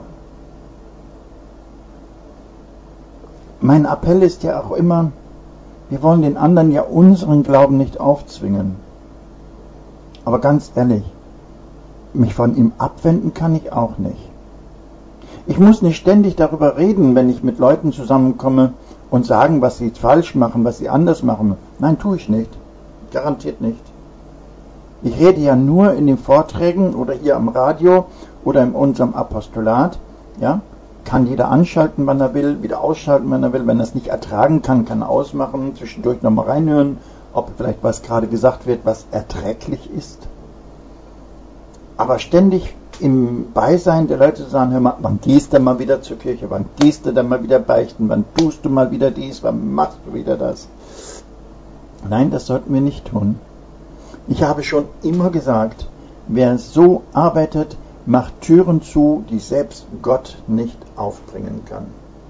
Mein Appell ist ja auch immer, wir wollen den anderen ja unseren Glauben nicht aufzwingen. Aber ganz ehrlich, mich von ihm abwenden kann ich auch nicht. Ich muss nicht ständig darüber reden, wenn ich mit Leuten zusammenkomme und sagen, was sie falsch machen, was sie anders machen. Nein, tue ich nicht. Garantiert nicht. Ich rede ja nur in den Vorträgen oder hier am Radio oder in unserem Apostolat. Ja? Kann jeder anschalten, wann er will, wieder ausschalten, wenn er will. Wenn er es nicht ertragen kann, kann er ausmachen, zwischendurch nochmal reinhören, ob vielleicht was gerade gesagt wird, was erträglich ist. Aber ständig im Beisein der Leute zu sagen, hör mal, wann gehst du mal wieder zur Kirche, wann gehst du dann mal wieder beichten, wann tust du mal wieder dies, wann machst du wieder das. Nein, das sollten wir nicht tun. Ich habe schon immer gesagt, wer so arbeitet, macht Türen zu, die selbst Gott nicht aufbringen kann.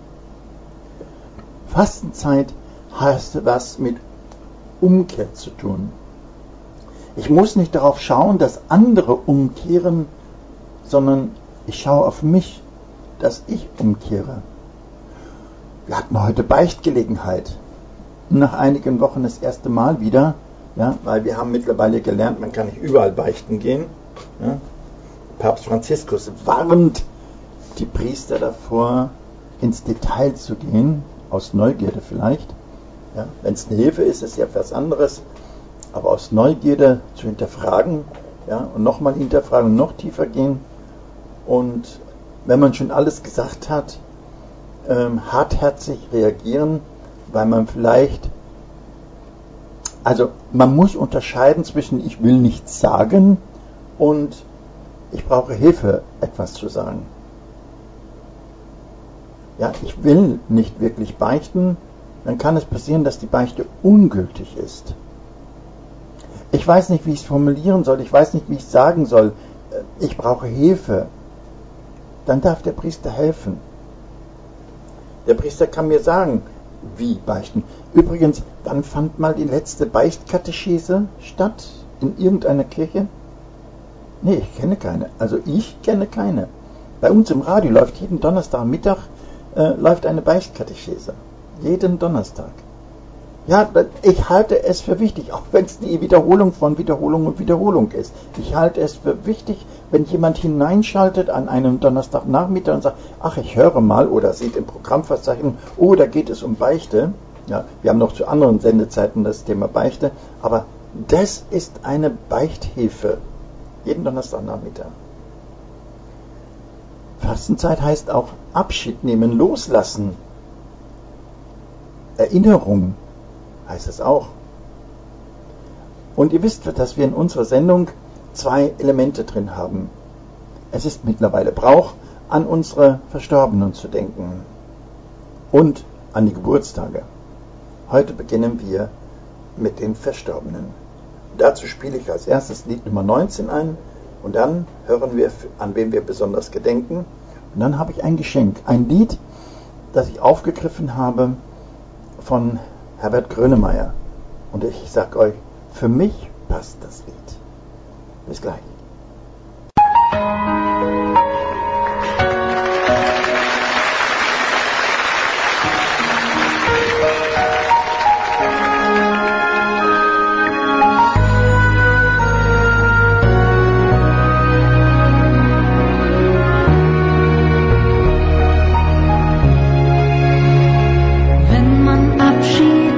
Fastenzeit hat was mit Umkehr zu tun. Ich muss nicht darauf schauen, dass andere umkehren, sondern ich schaue auf mich, dass ich umkehre. Wir hatten heute Beichtgelegenheit. Nach einigen Wochen das erste Mal wieder, ja, weil wir haben mittlerweile gelernt, man kann nicht überall beichten gehen. Ja. Papst Franziskus warnt die Priester davor, ins Detail zu gehen, aus Neugierde vielleicht. Ja. Wenn es eine Hilfe ist, ist ja was anderes, aber aus Neugierde zu hinterfragen, ja, und nochmal hinterfragen und noch tiefer gehen. Und wenn man schon alles gesagt hat, hartherzig reagieren, weil man vielleicht, also man muss unterscheiden zwischen ich will nichts sagen und ich brauche Hilfe, etwas zu sagen. Ja, ich will nicht wirklich beichten, dann kann es passieren, dass die Beichte ungültig ist. Ich weiß nicht, wie ich es formulieren soll, ich weiß nicht, wie ich es sagen soll, ich brauche Hilfe. Dann darf der Priester helfen. Der Priester kann mir sagen, wie beichten. Übrigens, wann fand mal die letzte Beichtkatechese statt? In irgendeiner Kirche? Nee, ich kenne keine. Also ich kenne keine. Bei uns im Radio läuft jeden Donnerstagmittag läuft eine Beichtkatechese. Jeden Donnerstag. Ja, ich halte es für wichtig, auch wenn es die Wiederholung von Wiederholung und Wiederholung ist. Ich halte es für wichtig, wenn jemand hineinschaltet an einem Donnerstagnachmittag und sagt, ach, ich höre mal, oder sieht im Programmverzeichnis, oh, da geht es um Beichte. Ja, wir haben noch zu anderen Sendezeiten das Thema Beichte, aber das ist eine Beichthilfe. Jeden Donnerstagnachmittag. Fastenzeit heißt auch Abschied nehmen, loslassen. Erinnerung heißt es auch. Und ihr wisst, dass wir in unserer Sendung 2 Elemente drin haben. Es ist mittlerweile Brauch, an unsere Verstorbenen zu denken und an die Geburtstage. Heute beginnen wir mit den Verstorbenen. Dazu spiele ich als erstes Lied Nummer 19 ein und dann hören wir, an wen wir besonders gedenken. Und dann habe ich ein Geschenk, ein Lied, das ich aufgegriffen habe von Herbert Grönemeyer. Und ich sage euch, für mich passt das Lied. Bis gleich.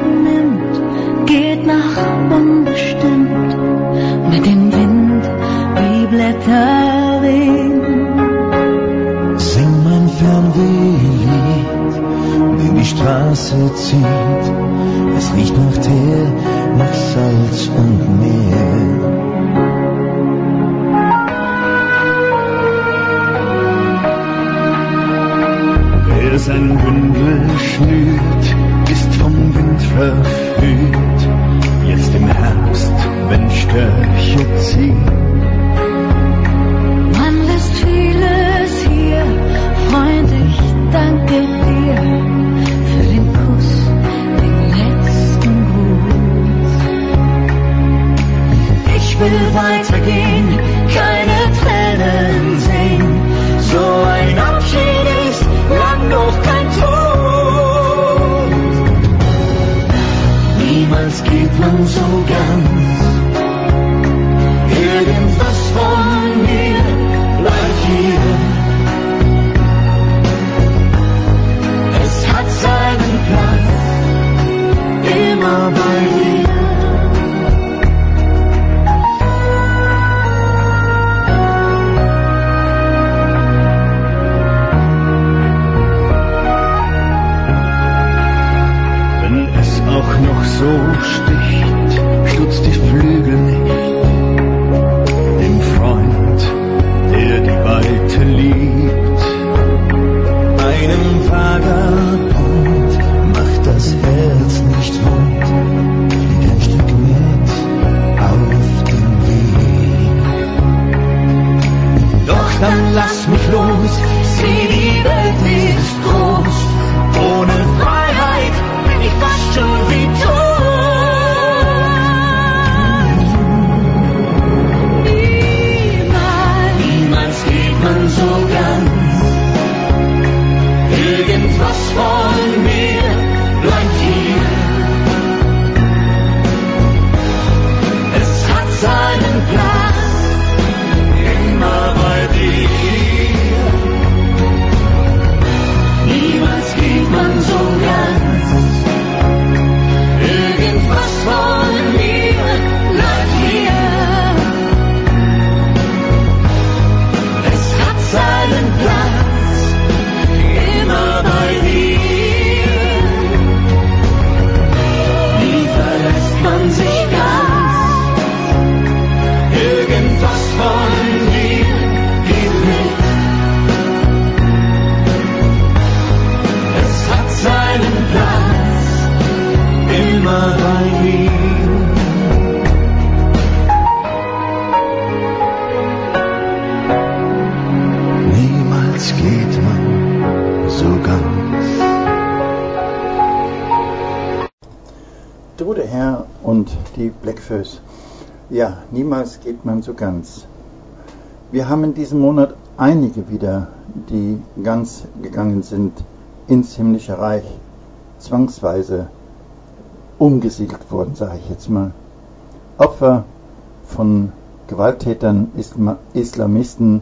Unbestimmt mit dem Wind Blätter wehen. Sing mein Fernwehlied, wenn die Straße zieht. Es riecht nach Teer, nach Salz und Meer. Wer sein Bündel schnürt, ist vom Wind verführt. Jetzt im Herbst, wenn Störche ziehen. Man lässt vieles hier, Freund, ich danke dir für den Kuss, den letzten Gruß. Ich will weitergehen, keine Tränen sehen, so ein Abschied ist lang noch kein Tod. Niemals geht man so ganz, irgendwas von mir bleibt hier. Es hat seinen Platz, immer bei dir. Wenn es auch noch so sticht, stutzt die Flügel nicht. Dem Freund, der die Weite liebt, einem Vagabund macht das Herz nicht wund, fliegt ein Stück mit auf den Weg. Doch dann lass mich los, sieh, die Welt ist groß, ohne Freiheit bin ich fast schon wie tot. Niemals geht man so ganz, irgendwas von mir bleibt hier. Es hat seinen Platz, immer bei dir. Niemals geht man so ganz, irgendwas von mir bleibt hier. Es hat seinen Platz, immer bei dir. Nie verlässt man sich ganz, irgendwas von dir geht mit. Es hat seinen Platz, immer bei mir. Niemals geht man so ganz. Du, der Herr und die Blackfoes. Ja, niemals geht man so ganz. Wir haben in diesem Monat einige wieder, die ganz gegangen sind ins himmlische Reich, zwangsweise umgesiedelt worden, sage ich jetzt mal. Opfer von Gewalttätern, Islamisten,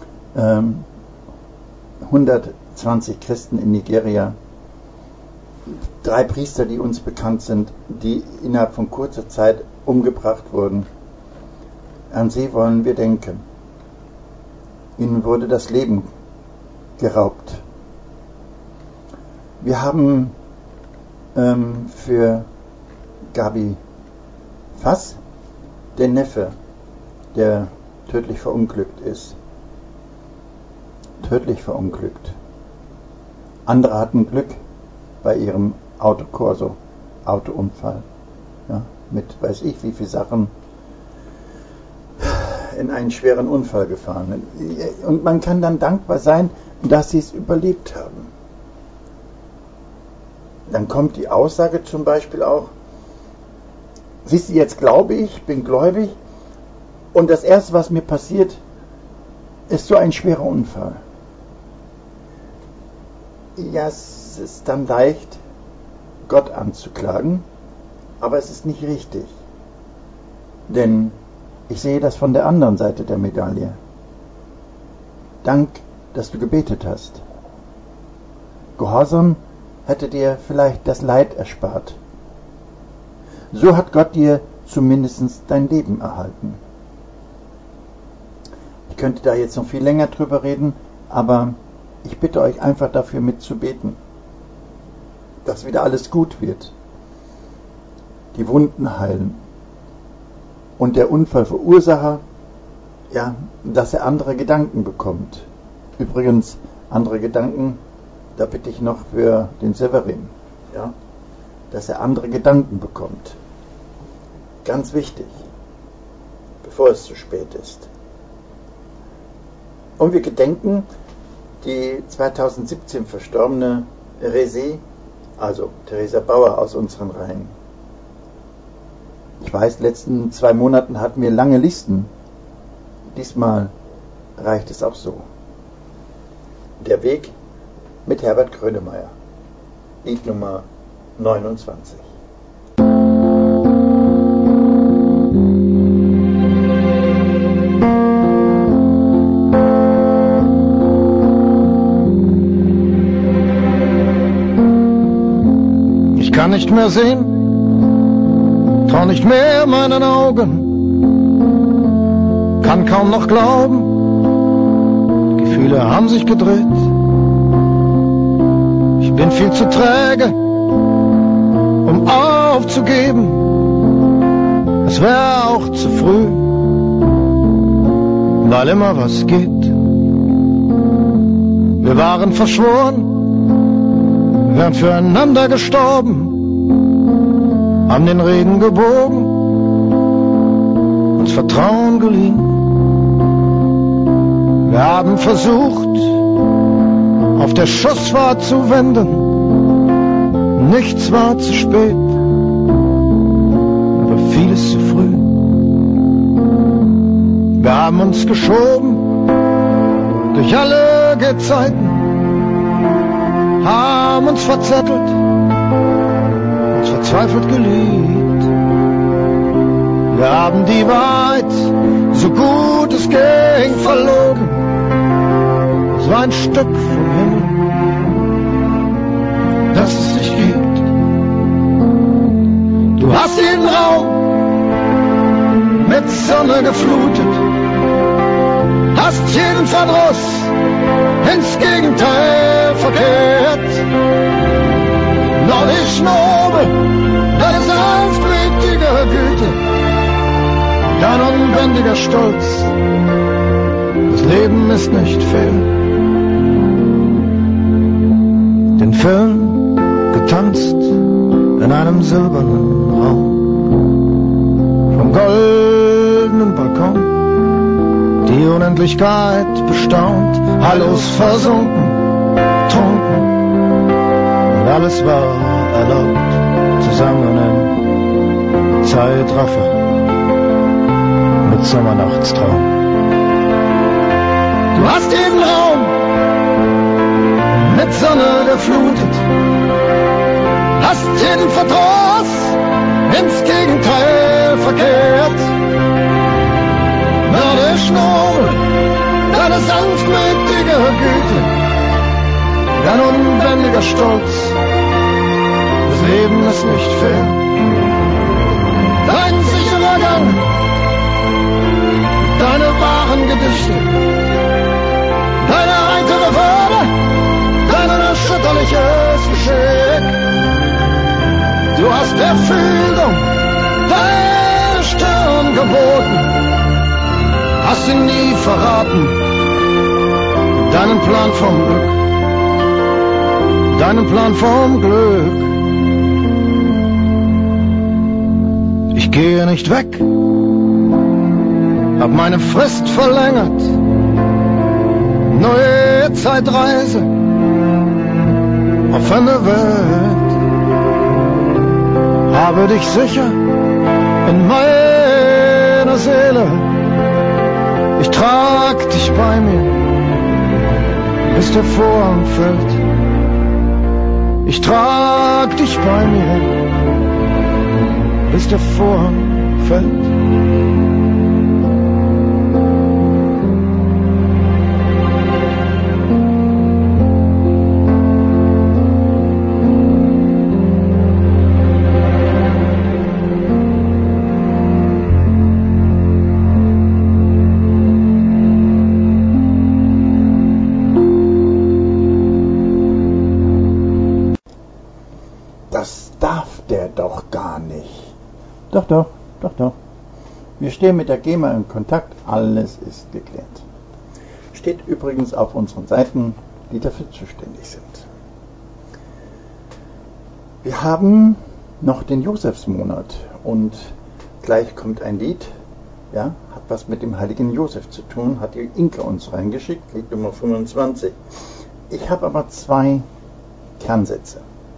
120 Christen in Nigeria, 3 Priester, die uns bekannt sind, die innerhalb von kurzer Zeit umgebracht wurden. An sie wollen wir denken. Ihnen wurde das Leben geraubt. Wir haben für Gabi Fass, den Neffe, der tödlich verunglückt ist. Tödlich verunglückt. Andere hatten Glück bei ihrem Autounfall. Ja, mit weiß ich wie viel Sachen in einen schweren Unfall gefahren. Und man kann dann dankbar sein, dass sie es überlebt haben. Dann kommt die Aussage zum Beispiel auch, siehst du, jetzt glaube ich, bin gläubig und das Erste, was mir passiert, ist so ein schwerer Unfall. Ja, es ist dann leicht, Gott anzuklagen, aber es ist nicht richtig. Denn ich sehe das von der anderen Seite der Medaille. Dank, dass du gebetet hast. Gehorsam hätte dir vielleicht das Leid erspart. So hat Gott dir zumindest dein Leben erhalten. könnte da jetzt noch viel länger drüber reden, aber ich bitte euch einfach dafür mitzubeten, dass wieder alles gut wird, die Wunden heilen und der Unfallverursacher, ja, dass er andere Gedanken bekommt. Übrigens, andere Gedanken, da bitte ich noch für den Severin, ja, dass er andere Gedanken bekommt. Ganz wichtig, bevor es zu spät ist. Und wir gedenken die 2017 verstorbene Resée, also Theresa Bauer aus unseren Reihen. Ich weiß, letzten 2 Monaten hatten wir lange Listen. Diesmal reicht es auch so. Der Weg mit Herbert Grönemeyer. Lied Nummer 29. Ich kann nicht mehr sehen, trau nicht mehr meinen Augen, kann kaum noch glauben, Gefühle haben sich gedreht. Ich bin viel zu träge, um aufzugeben, es wäre auch zu früh, weil immer was geht. Wir waren verschworen, wären füreinander gestorben, haben den Regen gebogen, uns Vertrauen geliehen. Wir haben versucht, auf der Schussfahrt zu wenden. Nichts war zu spät, aber vieles zu früh. Wir haben uns geschoben durch alle Gezeiten, haben uns verzettelt, uns verzweifelt geliebt. Wir haben die Wahrheit, so gut es ging, verlogen. Es war ein Stück vom Himmel, das es nicht gibt. Du hast jeden Raum mit Sonne geflutet, hast jeden Verdruss ins Gegenteil verkehrt. Doch ich lobe deine sanftmütige Güte, dein unbändiger Stolz. Das Leben ist nicht fair. Den Film getanzt in einem silbernen Raum, vom goldenen Balkon die Unendlichkeit bestaunt, hallos versunken, trunken, und alles war erlaubt, zusammen im Zeitraffer mit Sommernachtstraum. Du hast den Raum mit Sonne geflutet, hast jeden Verdruss ins Gegenteil verkehrt. Mördisch Nobel, deine sanftmütige Güte, dein unbändiger Stolz. Das Leben ist nicht fair. Dein sicherer Gang, deine wahren Gedichte, deine heitere Würde, dein unerschütterliches Geschick. Du hast der Fügung deine Stirn geboten, hast ihn nie verraten, deinen Plan vom Glück, deinen Plan vom Glück. Ich gehe nicht weg, hab meine Frist verlängert, neue Zeitreise auf eine Welt, habe dich sicher in meiner Seele. Ich trag dich bei mir, bis der Vorhang fällt. Ich trag dich bei mir, bis der Vorhang fällt. Doch. Wir stehen mit der GEMA in Kontakt, alles ist geklärt. Steht übrigens auf unseren Seiten, die dafür zuständig sind. Wir haben noch den Josefsmonat und gleich kommt ein Lied, ja, hat was mit dem heiligen Josef zu tun, hat die Inka uns reingeschickt, Lied Nummer 25. Ich habe aber 2 Kernsätze.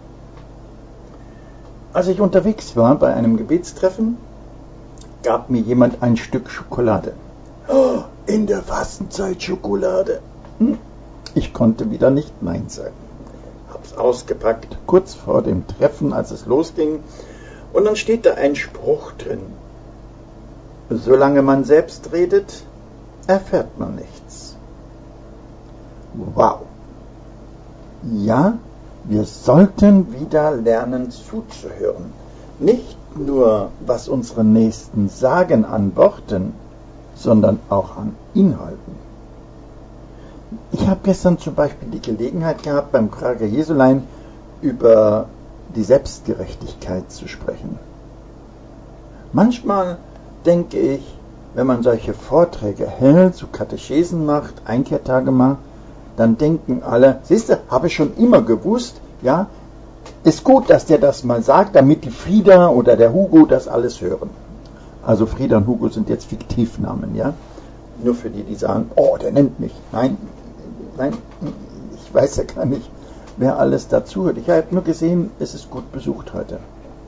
Als ich unterwegs war bei einem Gebetstreffen, gab mir jemand ein Stück Schokolade. Oh, in der Fastenzeit Schokolade. Ich konnte wieder nicht Nein sagen. Hab's ausgepackt, kurz vor dem Treffen, als es losging. Und dann steht da ein Spruch drin. Solange man selbst redet, erfährt man nichts. Wow. Ja, wir sollten wieder lernen zuzuhören. Nicht nur, was unsere Nächsten sagen an Worten, sondern auch an Inhalten. Ich habe gestern zum Beispiel die Gelegenheit gehabt, beim Prager Jesulein über die Selbstgerechtigkeit zu sprechen. Manchmal denke ich, wenn man solche Vorträge hält, so Katechesen macht, Einkehrtage macht, dann denken alle, siehste, habe ich schon immer gewusst, ja, ist gut, dass der das mal sagt, damit die Frieda oder der Hugo das alles hören. Also Frieda und Hugo sind jetzt Fiktivnamen, ja. Nur für die, die sagen, oh, der nennt mich. Nein, ich weiß ja gar nicht, wer alles dazu hört. Ich habe nur gesehen, es ist gut besucht heute.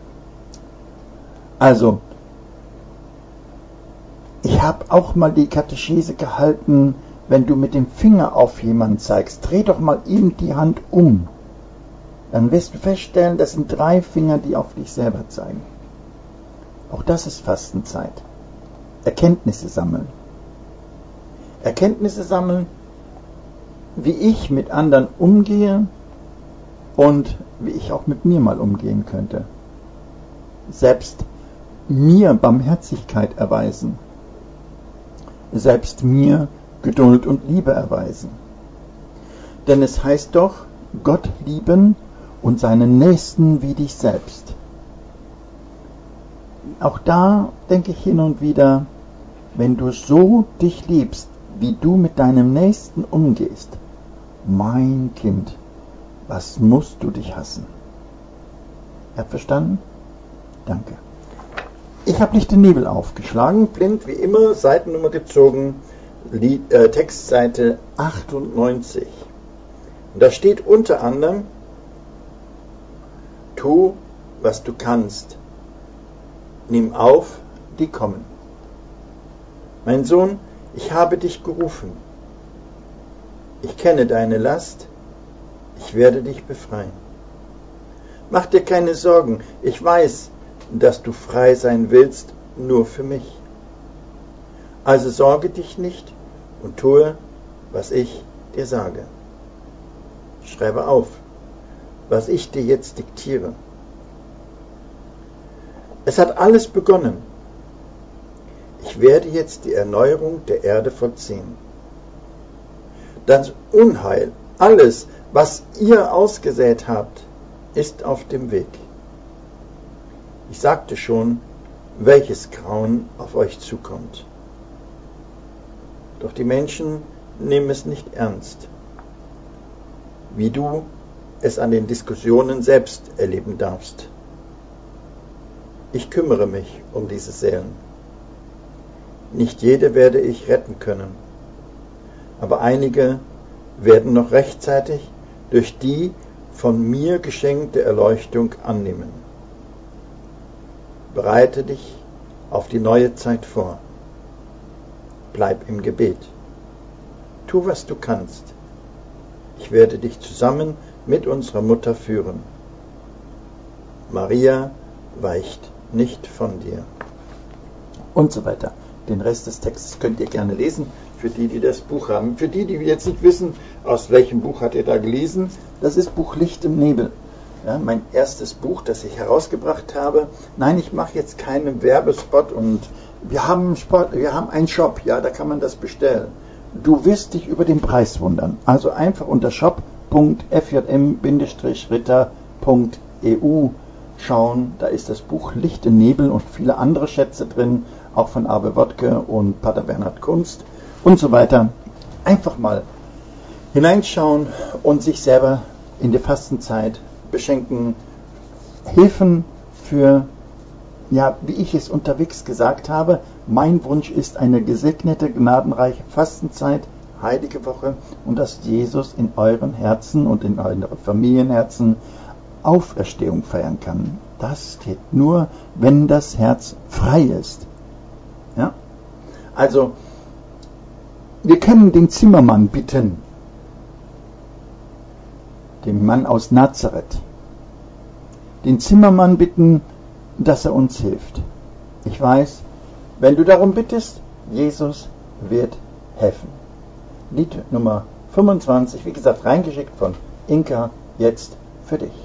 Also, ich habe auch mal die Katechese gehalten, wenn du mit dem Finger auf jemanden zeigst, dreh doch mal eben die Hand um. Dann wirst du feststellen, das sind 3 Finger, die auf dich selber zeigen. Auch das ist Fastenzeit. Erkenntnisse sammeln. Erkenntnisse sammeln, wie ich mit anderen umgehe und wie ich auch mit mir mal umgehen könnte. Selbst mir Barmherzigkeit erweisen. Selbst mir Geduld und Liebe erweisen. Denn es heißt doch, Gott lieben und seinen Nächsten wie dich selbst. Auch da denke ich hin und wieder, wenn du so dich liebst, wie du mit deinem Nächsten umgehst, mein Kind, was musst du dich hassen? Habt verstanden? Danke. Ich habe Licht und Nebel aufgeschlagen, blind wie immer, Seitennummer gezogen, Textseite 98. Und da steht unter anderem, tu, was du kannst. Nimm auf, die kommen. Mein Sohn, ich habe dich gerufen. Ich kenne deine Last. Ich werde dich befreien. Mach dir keine Sorgen. Ich weiß, dass du frei sein willst, nur für mich. Also sorge dich nicht und tue, was ich dir sage. Schreibe auf, was ich dir jetzt diktiere. Es hat alles begonnen. Ich werde jetzt die Erneuerung der Erde vollziehen. Das Unheil, alles, was ihr ausgesät habt, ist auf dem Weg. Ich sagte schon, welches Grauen auf euch zukommt. Doch die Menschen nehmen es nicht ernst, wie du es an den Diskussionen selbst erleben darfst. Ich kümmere mich um diese Seelen. Nicht jede werde ich retten können, aber einige werden noch rechtzeitig durch die von mir geschenkte Erleuchtung annehmen. Bereite dich auf die neue Zeit vor. Bleib im Gebet. Tu, was du kannst. Ich werde dich zusammen mit unserer Mutter führen. Maria weicht nicht von dir. Und so weiter. Den Rest des Textes könnt ihr gerne lesen, für die, die das Buch haben. Für die, die jetzt nicht wissen, aus welchem Buch hat ihr da gelesen, das ist Buch Licht im Nebel. Ja, mein erstes Buch, das ich herausgebracht habe. Nein, ich mache jetzt keinen Werbespot und wir haben einen Shop, ja, da kann man das bestellen. Du wirst dich über den Preis wundern. Also einfach unter shop.fjm-ritter.eu schauen, da ist das Buch Licht im Nebel und viele andere Schätze drin, auch von Abe Wodke und Pater Bernhard Kunst und so weiter. Einfach mal hineinschauen und sich selber in der Fastenzeit beschenken. Hilfen für, ja, wie ich es unterwegs gesagt habe, mein Wunsch ist eine gesegnete, gnadenreiche Fastenzeit, heilige Woche, und dass Jesus in euren Herzen und in euren Familienherzen Auferstehung feiern kann. Das geht nur, wenn das Herz frei ist. Ja? Also, wir können den Zimmermann bitten, den Mann aus Nazareth, den Zimmermann bitten, dass er uns hilft. Ich weiß, wenn du darum bittest, Jesus wird helfen. Lied Nummer 25, wie gesagt, reingeschickt von Inka, jetzt für dich.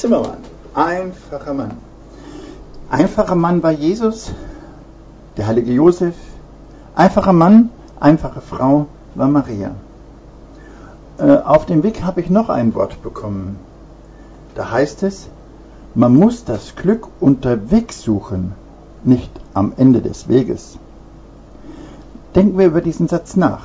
Zimmermann, einfacher Mann. Einfacher Mann war Jesus, der heilige Josef. Einfacher Mann, einfache Frau war Maria. Auf dem Weg habe ich noch ein Wort bekommen. Da heißt es, man muss das Glück unterwegs suchen, nicht am Ende des Weges. Denken wir über diesen Satz nach.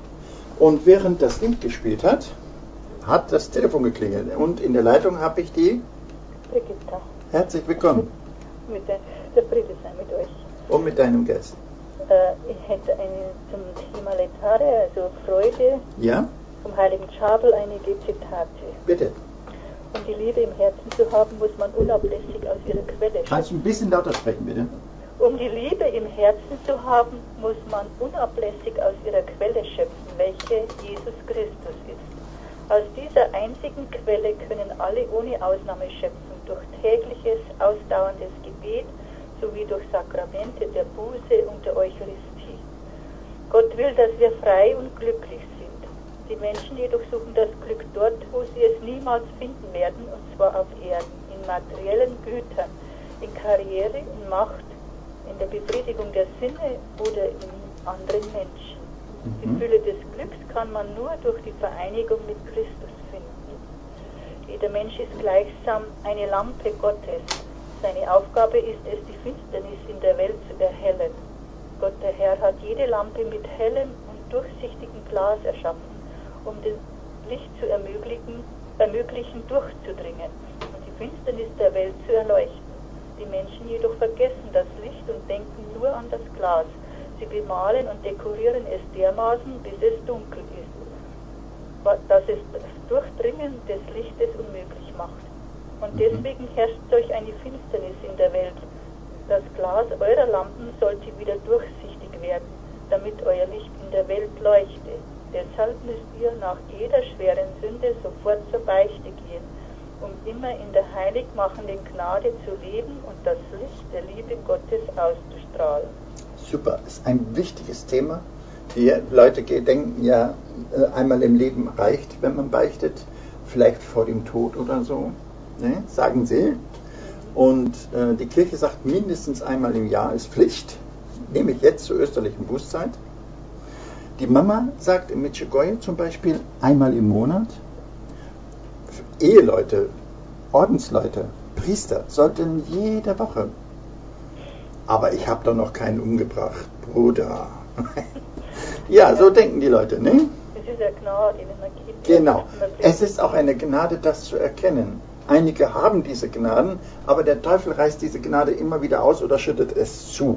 Und während das Lied gespielt hat, hat das Telefon geklingelt. Und in der Leitung habe ich die Brigitta. Herzlich willkommen. Mit der Friede sei mit euch. Und mit deinem Gast. Ich hätte zum Thema Letare, also Freude, Ja? vom heiligen Schabel einige Zitate. Bitte. Um die Liebe im Herzen zu haben, muss man unablässig aus ihrer Quelle Kannst du ein bisschen lauter sprechen, bitte? Um die Liebe im Herzen zu haben, muss man unablässig aus ihrer Quelle schöpfen, welche Jesus Christus ist. Aus dieser einzigen Quelle können alle ohne Ausnahme schöpfen, durch tägliches, ausdauerndes Gebet sowie durch Sakramente der Buße und der Eucharistie. Gott will, dass wir frei und glücklich sind. Die Menschen jedoch suchen das Glück dort, wo sie es niemals finden werden, und zwar auf Erden, in materiellen Gütern, in Karriere, in Macht, in der Befriedigung der Sinne oder in anderen Menschen. Die Fülle des Glücks kann man nur durch die Vereinigung mit Christus finden. Jeder Mensch ist gleichsam eine Lampe Gottes. Seine Aufgabe ist es, die Finsternis in der Welt zu erhellen. Gott der Herr hat jede Lampe mit hellem und durchsichtigem Glas erschaffen, um das Licht zu ermöglichen, durchzudringen und die Finsternis der Welt zu erleuchten. Die Menschen jedoch vergessen das Licht und denken nur an das Glas. Sie bemalen und dekorieren es dermaßen, bis es dunkel ist, dass es das Durchdringen des Lichtes unmöglich macht. Und deswegen herrscht solch eine Finsternis in der Welt. Das Glas eurer Lampen sollte wieder durchsichtig werden, damit euer Licht in der Welt leuchte. Deshalb müsst ihr nach jeder schweren Sünde sofort zur Beichte gehen, um immer in der heiligmachenden Gnade zu leben und das Licht der Liebe Gottes auszustrahlen. Super, ist ein wichtiges Thema. Die Leute denken ja, einmal im Leben reicht, wenn man beichtet, vielleicht vor dem Tod oder so, ne? Sagen sie. Und die Kirche sagt, mindestens einmal im Jahr ist Pflicht, nehme ich jetzt zur österlichen Bußzeit. Die Mama sagt in Medjugorje zum Beispiel einmal im Monat. Eheleute, Ordensleute, Priester sollten jede Woche. Aber ich habe doch noch keinen umgebracht, Bruder. Ja, so denken die Leute, ne? Es ist ja Gnade, wenn man gibt. Genau. Es ist auch eine Gnade, das zu erkennen. Einige haben diese Gnaden, aber der Teufel reißt diese Gnade immer wieder aus oder schüttet es zu.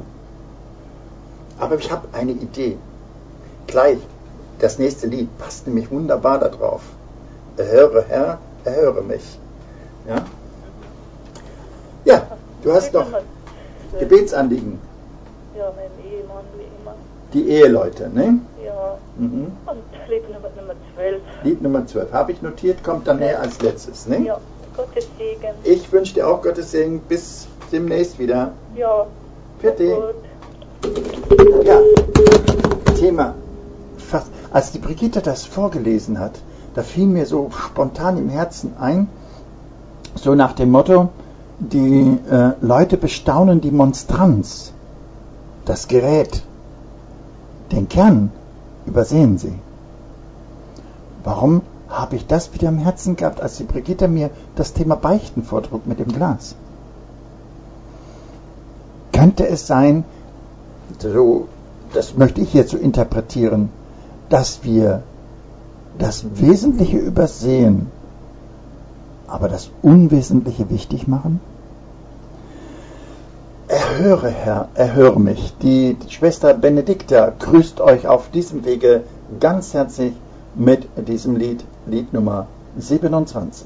Aber ich habe eine Idee. Gleich, das nächste Lied passt nämlich wunderbar da drauf. Erhöre, Herr, erhöre mich. Ja? Ja, du hast noch Gebetsanliegen. Ja, mein Ehemann, wie immer. Die Eheleute, ne? Ja. Mhm. Und Lied Nummer 12. Lied Nummer 12. Habe ich notiert, kommt dann näher als letztes, ne? Ja, Gottes Segen. Ich wünsche dir auch Gottes Segen. Bis demnächst wieder. Ja. Bitte. Ja, Thema. Fast. Als die Brigitte das vorgelesen hat, da fiel mir so spontan im Herzen ein, so nach dem Motto, die Leute bestaunen die Monstranz, das Gerät, den Kern übersehen sie. Warum habe ich das wieder im Herzen gehabt, als die Brigitte mir das Thema Beichten vortrug mit dem Glas? Könnte es sein, so, das möchte ich jetzt so interpretieren, dass wir das Wesentliche übersehen, aber das Unwesentliche wichtig machen? Erhöre, Herr, erhöre mich. Die Schwester Benedikta grüßt euch auf diesem Wege ganz herzlich mit diesem Lied, Lied Nummer 27.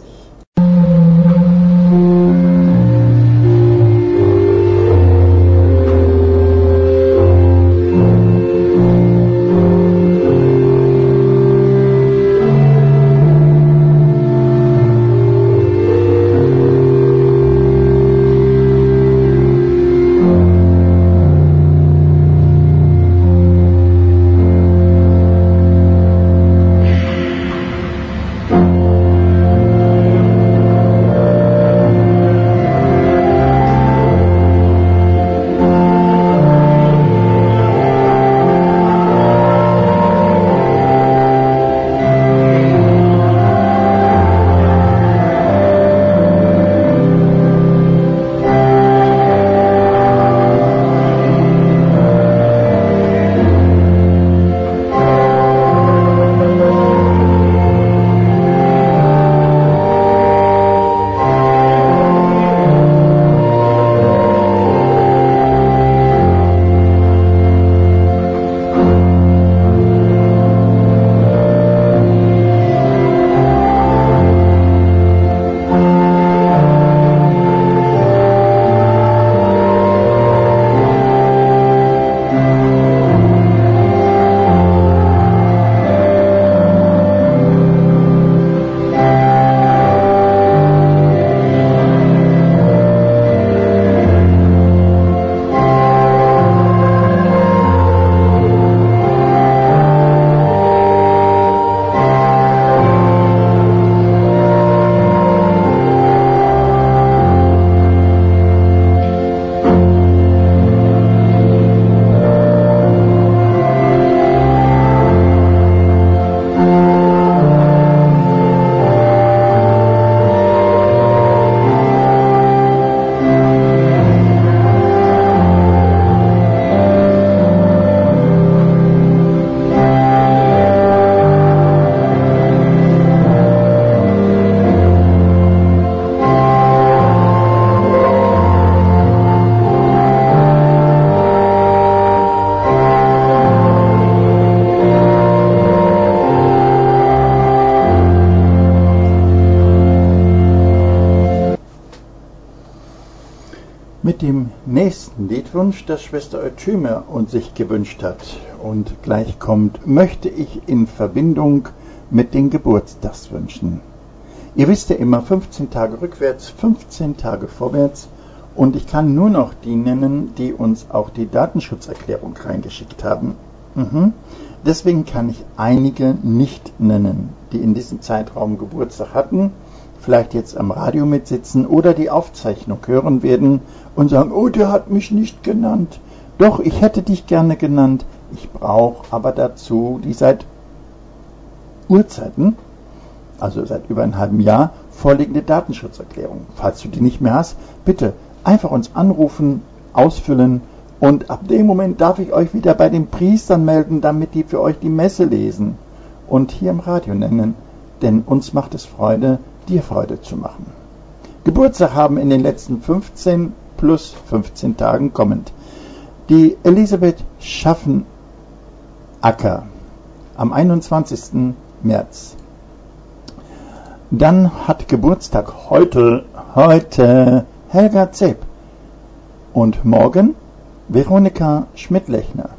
mit dem nächsten Liedwunsch, das Schwester Eutyme uns sich gewünscht hat und gleich kommt, möchte ich in Verbindung mit den Geburtstagswünschen. Ihr wisst ja immer 15 Tage rückwärts, 15 Tage vorwärts und ich kann nur noch die nennen, die uns auch die Datenschutzerklärung reingeschickt haben. Deswegen kann ich einige nicht nennen, die in diesem Zeitraum Geburtstag hatten, vielleicht jetzt am Radio mitsitzen oder die Aufzeichnung hören werden und sagen, oh, der hat mich nicht genannt. Doch, ich hätte dich gerne genannt. Ich brauche aber dazu die seit Urzeiten, also seit über einem halben Jahr, vorliegende Datenschutzerklärung. Falls du die nicht mehr hast, bitte einfach uns anrufen, ausfüllen und ab dem Moment darf ich euch wieder bei den Priestern melden, damit die für euch die Messe lesen und hier im Radio nennen, denn uns macht es Freude, dir Freude zu machen. Geburtstag haben in den letzten 15 plus 15 Tagen kommend die Elisabeth Schaffenacker am 21. März. Dann hat Geburtstag heute Helga Zeb und morgen Veronika Schmidt-Lechner.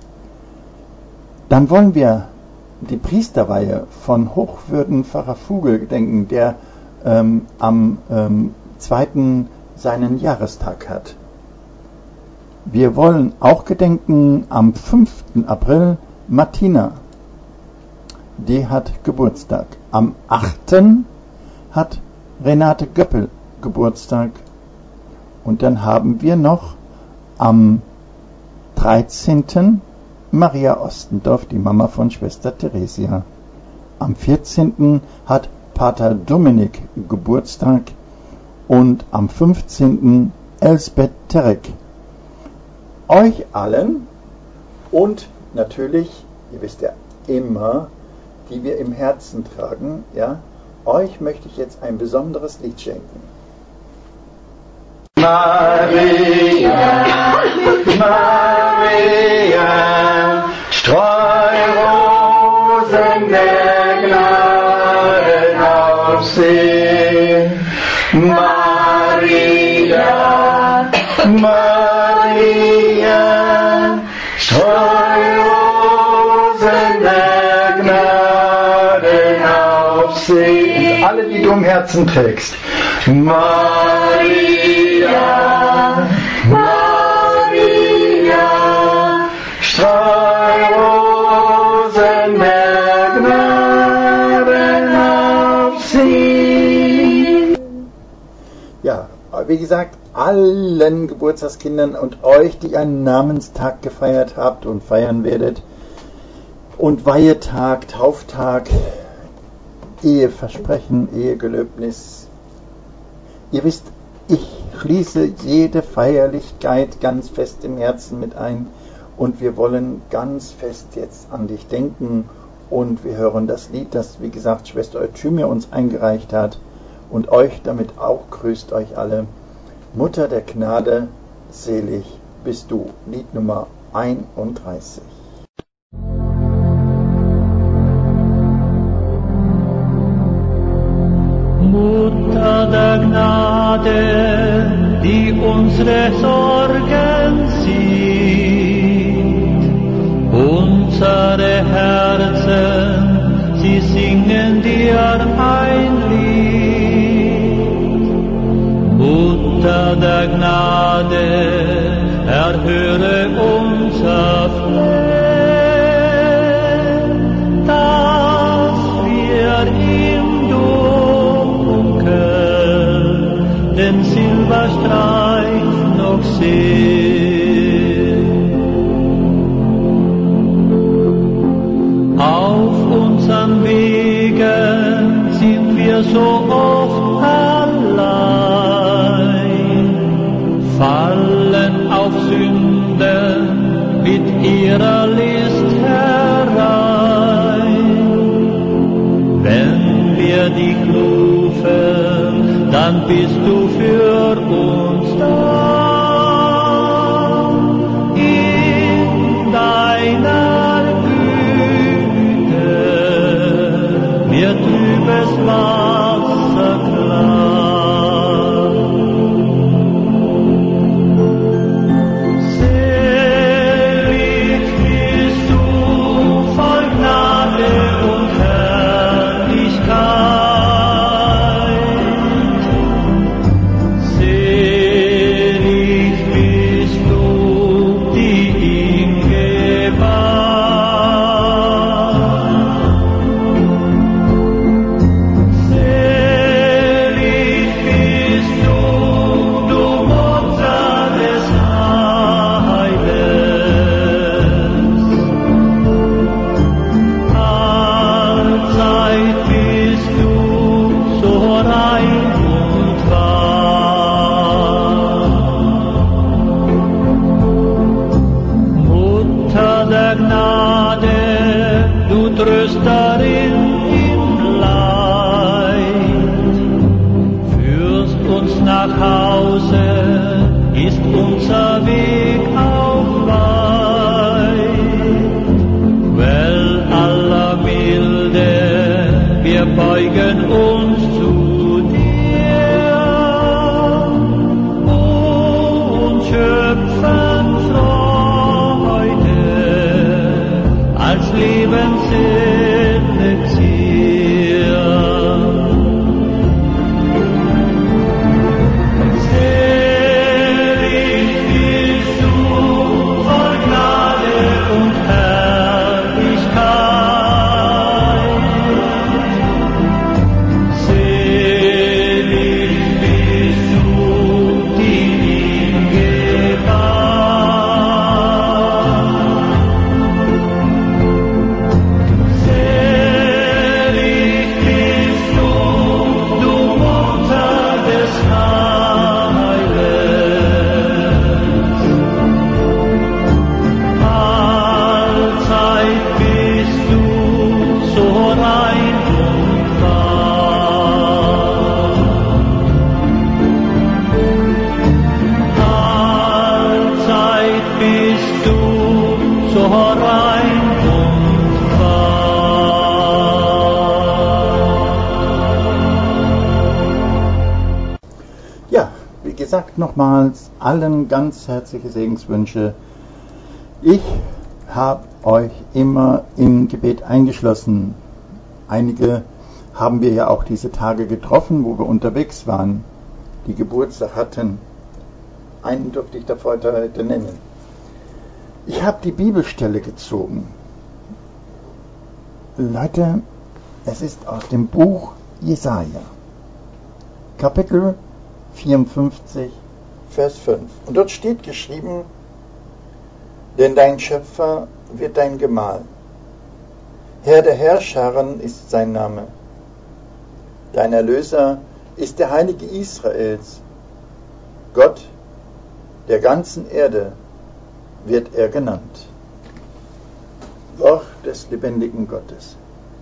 Dann wollen wir die Priesterweihe von Hochwürden Pfarrer Vogel gedenken, der am 2. seinen Jahrestag hat. Wir wollen auch gedenken am 5. April Martina. Die hat Geburtstag. Am 8. hat Renate Göppel Geburtstag. Und dann haben wir noch am 13. Maria Ostendorf, die Mama von Schwester Theresia. Am 14. hat Pater Dominik Geburtstag und am 15. Elsbeth Terek. Euch allen und natürlich, ihr wisst ja immer, die wir im Herzen tragen, ja, euch möchte ich jetzt ein besonderes Lied schenken. Maria, Maria, streu Rosen der Gnade auf sie. Maria, Maria, streu Rosen der Gnade auf sie. Und alle, die du im Herzen trägst. Maria, Maria, streu Rosen der Gnade auf sie. Ja, wie gesagt, allen Geburtstagskindern und euch, die einen Namenstag gefeiert habt und feiern werdet und Weihetag, Tauftag, Eheversprechen, Ehegelöbnis. Ihr wisst, ich schließe jede Feierlichkeit ganz fest im Herzen mit ein und wir wollen ganz fest jetzt an dich denken und wir hören das Lied, das wie gesagt Schwester Eutyme uns eingereicht hat und euch damit auch grüßt euch alle. Mutter der Gnade, selig bist du. Lied Nummer 31. Mutter der Gnade, die unsere Sorgen sieht, unsere Herzen, sie singen dir ein Lied. Mutter der Gnade, erhöre unser Flehen, dass wir im den Silberstreif noch sehen. Auf unseren Wegen sind wir so oft allein, fallen auf Sünden mit ihrer List herein. Wenn wir dich rufen, dann bist du für uns da. In deiner Güte wird trübes Wasser klar. bist du so rein und wahr. Ja, wie gesagt, nochmals allen ganz herzliche Segenswünsche. Ich habe euch immer im Gebet eingeschlossen. Einige haben wir ja auch diese Tage getroffen, wo wir unterwegs waren, die Geburtstag hatten. Einen durfte ich da heute nennen. Ich habe die Bibelstelle gezogen. Leute, es ist aus dem Buch Jesaja, Kapitel 54, Vers 5. Und dort steht geschrieben: Denn dein Schöpfer wird dein Gemahl. Herr der Herrscharen ist sein Name. Dein Erlöser ist der Heilige Israels. Gott der ganzen Erde wird er genannt. Wort des lebendigen Gottes.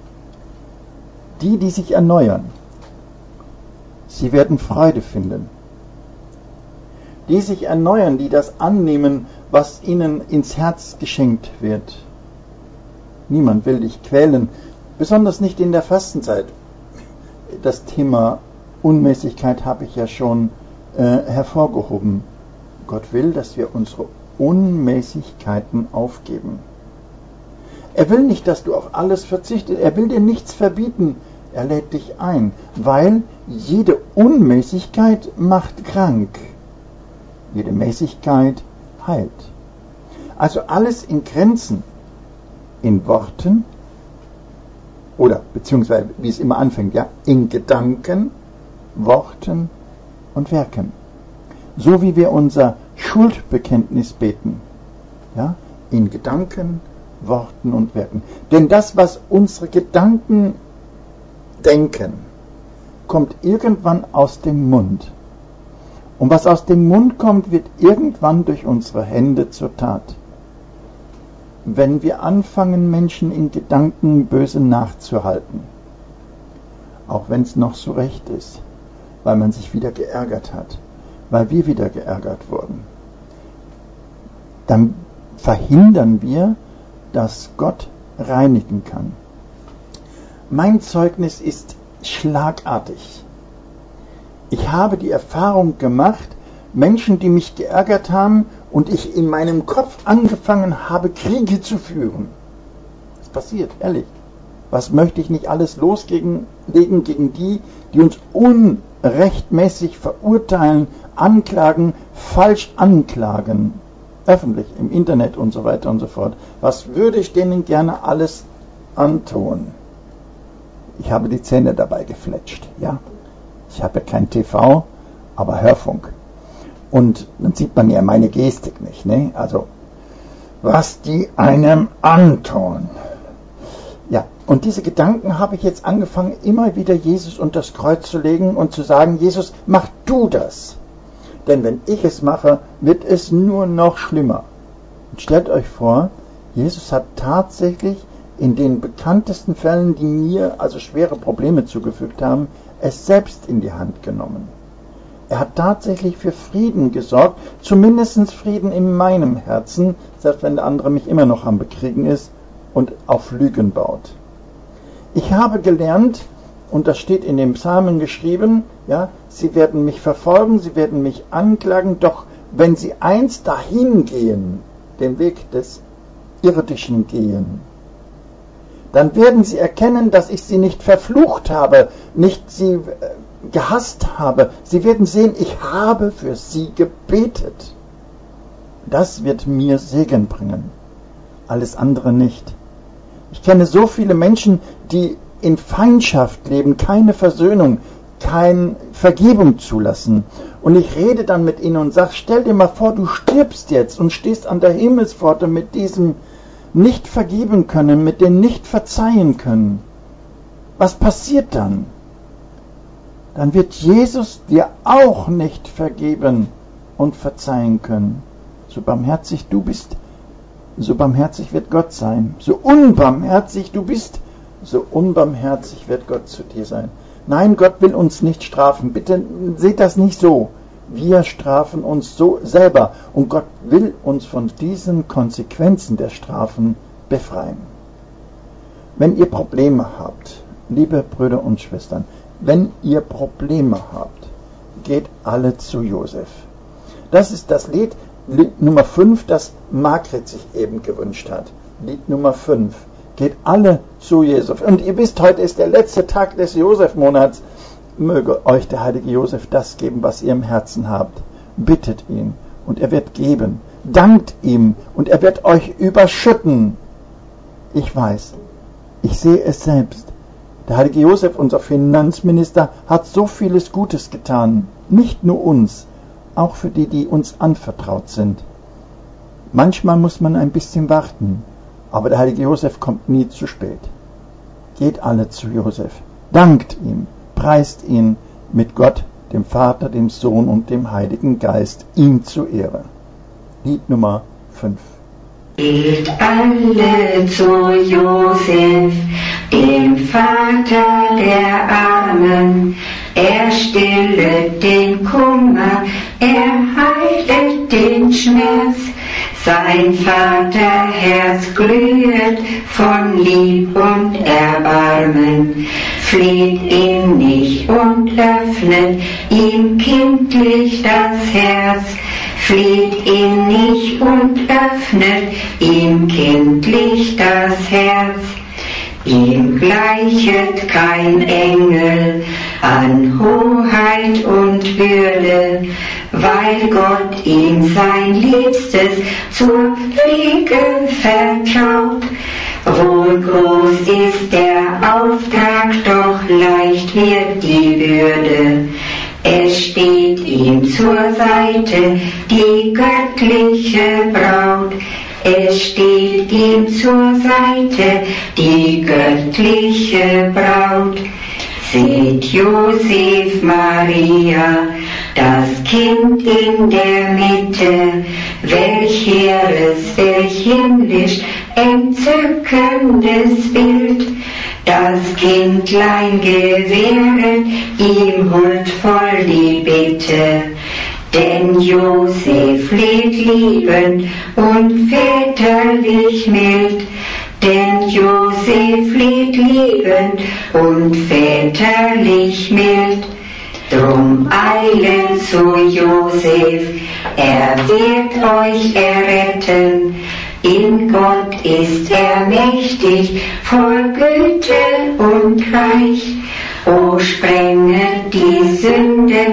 Die sich erneuern, sie werden Freude finden. Die sich erneuern, die das annehmen, was ihnen ins Herz geschenkt wird. Niemand will dich quälen, besonders nicht in der Fastenzeit. Das Thema Unmäßigkeit habe ich ja schon hervorgehoben. Gott will, dass wir unsere Unmäßigkeiten aufgeben. Er will nicht, dass du auf alles verzichtest. Er will dir nichts verbieten. Er lädt dich ein, weil jede Unmäßigkeit macht krank. Jede Mäßigkeit heilt. Also alles in Grenzen, in Worten oder beziehungsweise, wie es immer anfängt, ja, in Gedanken, Worten und Werken. So wie wir unser Schuldbekenntnis beten, ja, in Gedanken, Worten und Werken. Denn das, was unsere Gedanken denken, kommt irgendwann aus dem Mund. Und was aus dem Mund kommt, wird irgendwann durch unsere Hände zur Tat. Wenn wir anfangen, Menschen in Gedanken böse nachzuhalten, auch wenn es noch so recht ist, weil man sich wieder geärgert hat, weil wir wieder geärgert wurden, dann verhindern wir, dass Gott reinigen kann. Mein Zeugnis ist schlagartig. Ich habe die Erfahrung gemacht, Menschen, die mich geärgert haben und ich in meinem Kopf angefangen habe, Kriege zu führen. Das passiert, ehrlich. Was möchte ich nicht alles loslegen gegen die uns unrechtmäßig verurteilen, anklagen, falsch anklagen, öffentlich, im Internet und so weiter und so fort. Was würde ich denen gerne alles antun? Ich habe die Zähne dabei gefletscht, ja. Ich habe ja kein TV, aber Hörfunk. Und dann sieht man ja meine Gestik nicht, ne? Also, was die einem antun. Ja, und diese Gedanken habe ich jetzt angefangen, immer wieder Jesus unter das Kreuz zu legen und zu sagen, Jesus, mach du das. Denn wenn ich es mache, wird es nur noch schlimmer. Und stellt euch vor, Jesus hat tatsächlich in den bekanntesten Fällen, die mir also schwere Probleme zugefügt haben, es selbst in die Hand genommen. Er hat tatsächlich für Frieden gesorgt, zumindest Frieden in meinem Herzen, selbst wenn der andere mich immer noch am Bekriegen ist und auf Lügen baut. Ich habe gelernt, und das steht in den Psalmen geschrieben, ja, sie werden mich verfolgen, sie werden mich anklagen, doch wenn sie einst dahin gehen, den Weg des Irdischen gehen, dann werden sie erkennen, dass ich sie nicht verflucht habe, nicht sie gehasst habe. Sie werden sehen, ich habe für sie gebetet. Das wird mir Segen bringen. Alles andere nicht. Ich kenne so viele Menschen, die in Feindschaft leben, keine Versöhnung, keine Vergebung zulassen. Und ich rede dann mit ihnen und sage, stell dir mal vor, du stirbst jetzt und stehst an der Himmelspforte mit diesem nicht vergeben können, mit dem nicht verzeihen können. Was passiert dann? Dann wird Jesus dir auch nicht vergeben und verzeihen können. So barmherzig du bist, so barmherzig wird Gott sein. So unbarmherzig du bist, so unbarmherzig wird Gott zu dir sein. Nein, Gott will uns nicht strafen. Bitte seht das nicht so. Wir strafen uns so selber und Gott will uns von diesen Konsequenzen der Strafen befreien. Wenn ihr Probleme habt, liebe Brüder und Schwestern, wenn ihr Probleme habt, geht alle zu Josef. Das ist das Lied Nummer 5, das Margret sich eben gewünscht hat. Lied Nummer 5. Geht alle zu Josef. Und ihr wisst, heute ist der letzte Tag des Josef-Monats. Möge euch der heilige Josef das geben, was ihr im Herzen habt. Bittet ihn und er wird geben. Dankt ihm und er wird euch überschütten. Ich weiß, ich sehe es selbst. Der heilige Josef, unser Finanzminister, hat so vieles Gutes getan. Nicht nur uns, auch für die, die uns anvertraut sind. Manchmal muss man ein bisschen warten, aber der heilige Josef kommt nie zu spät. Geht alle zu Josef. Dankt ihm. Preist ihn mit Gott, dem Vater, dem Sohn und dem Heiligen Geist, ihm zur Ehre. Lied Nummer 5. Geht alle zu Josef, dem Vater der Armen. Er stillet den Kummer, er heilet den Schmerz. Sein Vaterherz glühet von Lieb und Erbarmen. Flieht innig und öffnet ihm kindlich das Herz. Flieht innig und öffnet ihm kindlich das Herz. Ihm gleichet kein Engel an Hoheit und Würde, weil Gott ihm sein Liebstes zur Pflege vertraut. Wohl groß ist der Auftrag, doch leicht wird die Bürde. Es steht ihm zur Seite die göttliche Braut. Es steht ihm zur Seite die göttliche Braut. Seht Josef Maria, das Kind in der Mitte, welch hehres, welch himmlisch entzückendes Bild. Das Kindlein gewähret ihm huldvoll die Bitte. Denn Josef lebt liebend und väterlich mild. Denn Josef lebt liebend und väterlich mild. Drum eilen zu Josef, er wird euch erretten. In Gott ist er mächtig, voll Güte und reich. O sprenget die Sünde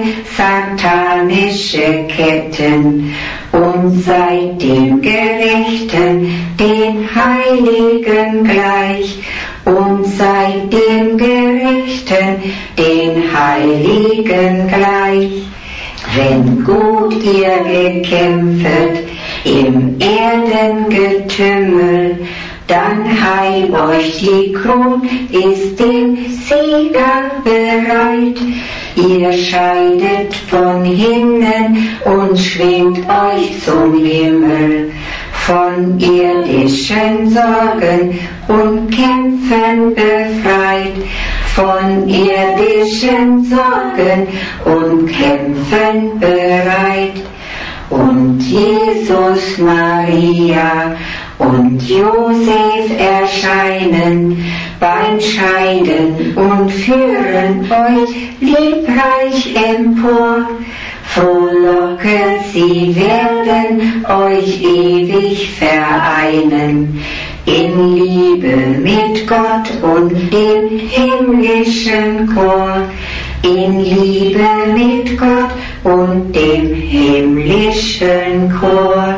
satanische Ketten und seid dem Gerechten, den Heiligen gleich. Und seid dem Gerechten, den Heiligen gleich. Wenn gut ihr gekämpfet im Erdengetümmel, dann heil euch die Kron, ist dem Sieger bereit. Ihr scheidet von hinnen und schwingt euch zum Himmel, von irdischen Sorgen und Kämpfen befreit, von irdischen Sorgen und Kämpfen bereit. Und Jesus, Maria und Josef erscheinen beim Scheiden und führen euch liebreich empor. Frohlocket, sie werden euch ewig vereinen, in Liebe mit Gott und dem himmlischen Chor. In Liebe mit Gott und dem himmlischen Chor.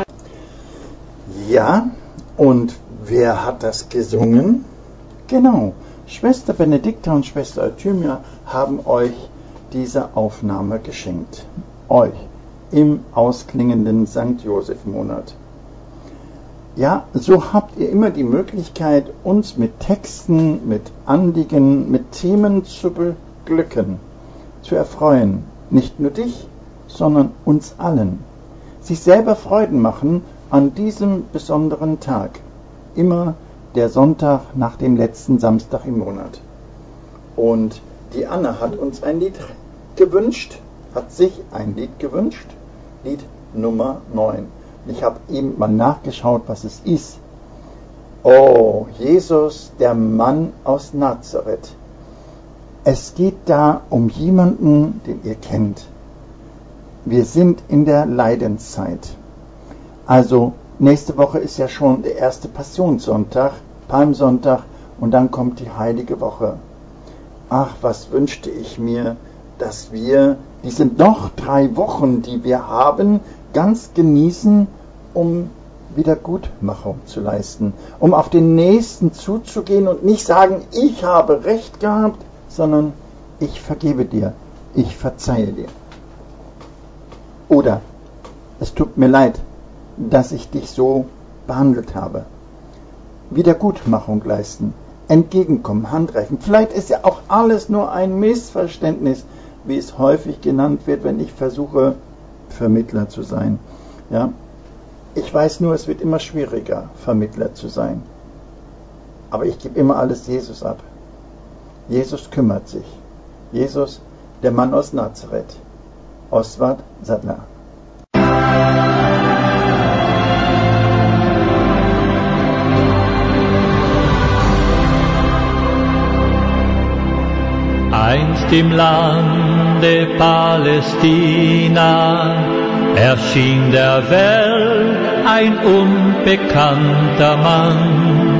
Ja, und wer hat das gesungen? Genau, Schwester Benedikta und Schwester Euthymia haben euch diese Aufnahme geschenkt. Euch im ausklingenden St. Josef-Monat. Ja, so habt ihr immer die Möglichkeit, uns mit Texten, mit Anliegen, mit Themen zu beglücken, zu erfreuen. Nicht nur dich, sondern uns allen. Sich selber Freuden machen an diesem besonderen Tag. Immer der Sonntag nach dem letzten Samstag im Monat. Und die Anna hat uns ein Lied gewünscht. hat sich ein Lied gewünscht, Lied Nummer 9. Ich habe eben mal nachgeschaut, was es ist. Oh, Jesus, der Mann aus Nazareth. Es geht da um jemanden, den ihr kennt. Wir sind in der Leidenszeit. Also nächste Woche ist ja schon der erste Passionssonntag, Palmsonntag, und dann kommt die Heilige Woche. Ach, was wünschte ich mir, dass wir diese noch 3 Wochen, die wir haben, ganz genießen, um Wiedergutmachung zu leisten, um auf den Nächsten zuzugehen und nicht sagen, ich habe Recht gehabt, sondern ich vergebe dir, ich verzeihe dir. Oder es tut mir leid, dass ich dich so behandelt habe. Wiedergutmachung leisten, entgegenkommen, Handreichen. Vielleicht ist ja auch alles nur ein Missverständnis, wie es häufig genannt wird, wenn ich versuche, Vermittler zu sein. Ja? Ich weiß nur, es wird immer schwieriger, Vermittler zu sein. Aber ich gebe immer alles Jesus ab. Jesus kümmert sich. Jesus, der Mann aus Nazareth. Oswald Sattler. Einst im Lande Palästina erschien der Welt ein unbekannter Mann.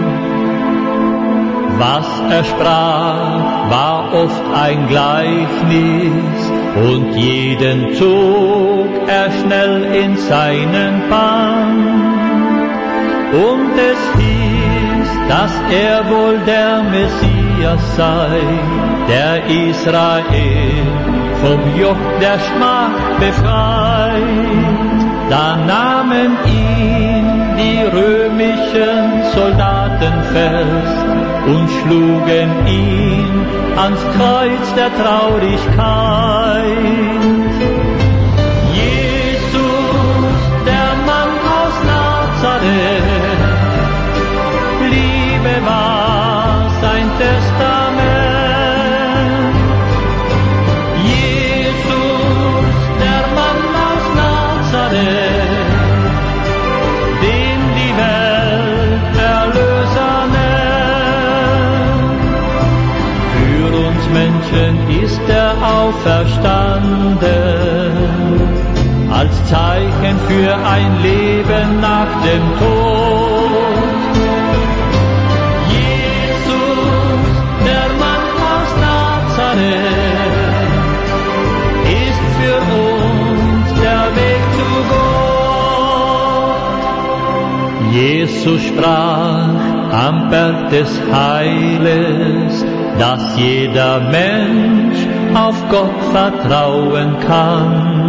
Was er sprach, war oft ein Gleichnis, und jeden zog er schnell in seinen Bann. Und es hieß, dass er wohl der Messias sei, der Israel vom Joch der Schmach befreit. Da nahmen ihn die römischen Soldaten fest und schlugen ihn ans Kreuz der Traurigkeit. Jesus, der Mann aus Nazareth, Liebe war sein Testament. Jesus, der Mann aus Nazareth, den die Welt Erlöser nennt. Für uns Menschen ist er auferstanden, als Zeichen für ein Leben nach dem Tod. Jesus, der Mann aus Nazareth, ist für uns der Weg zu Gott. Jesus sprach am Berg des Heiles, dass jeder Mensch auf Gott vertrauen kann.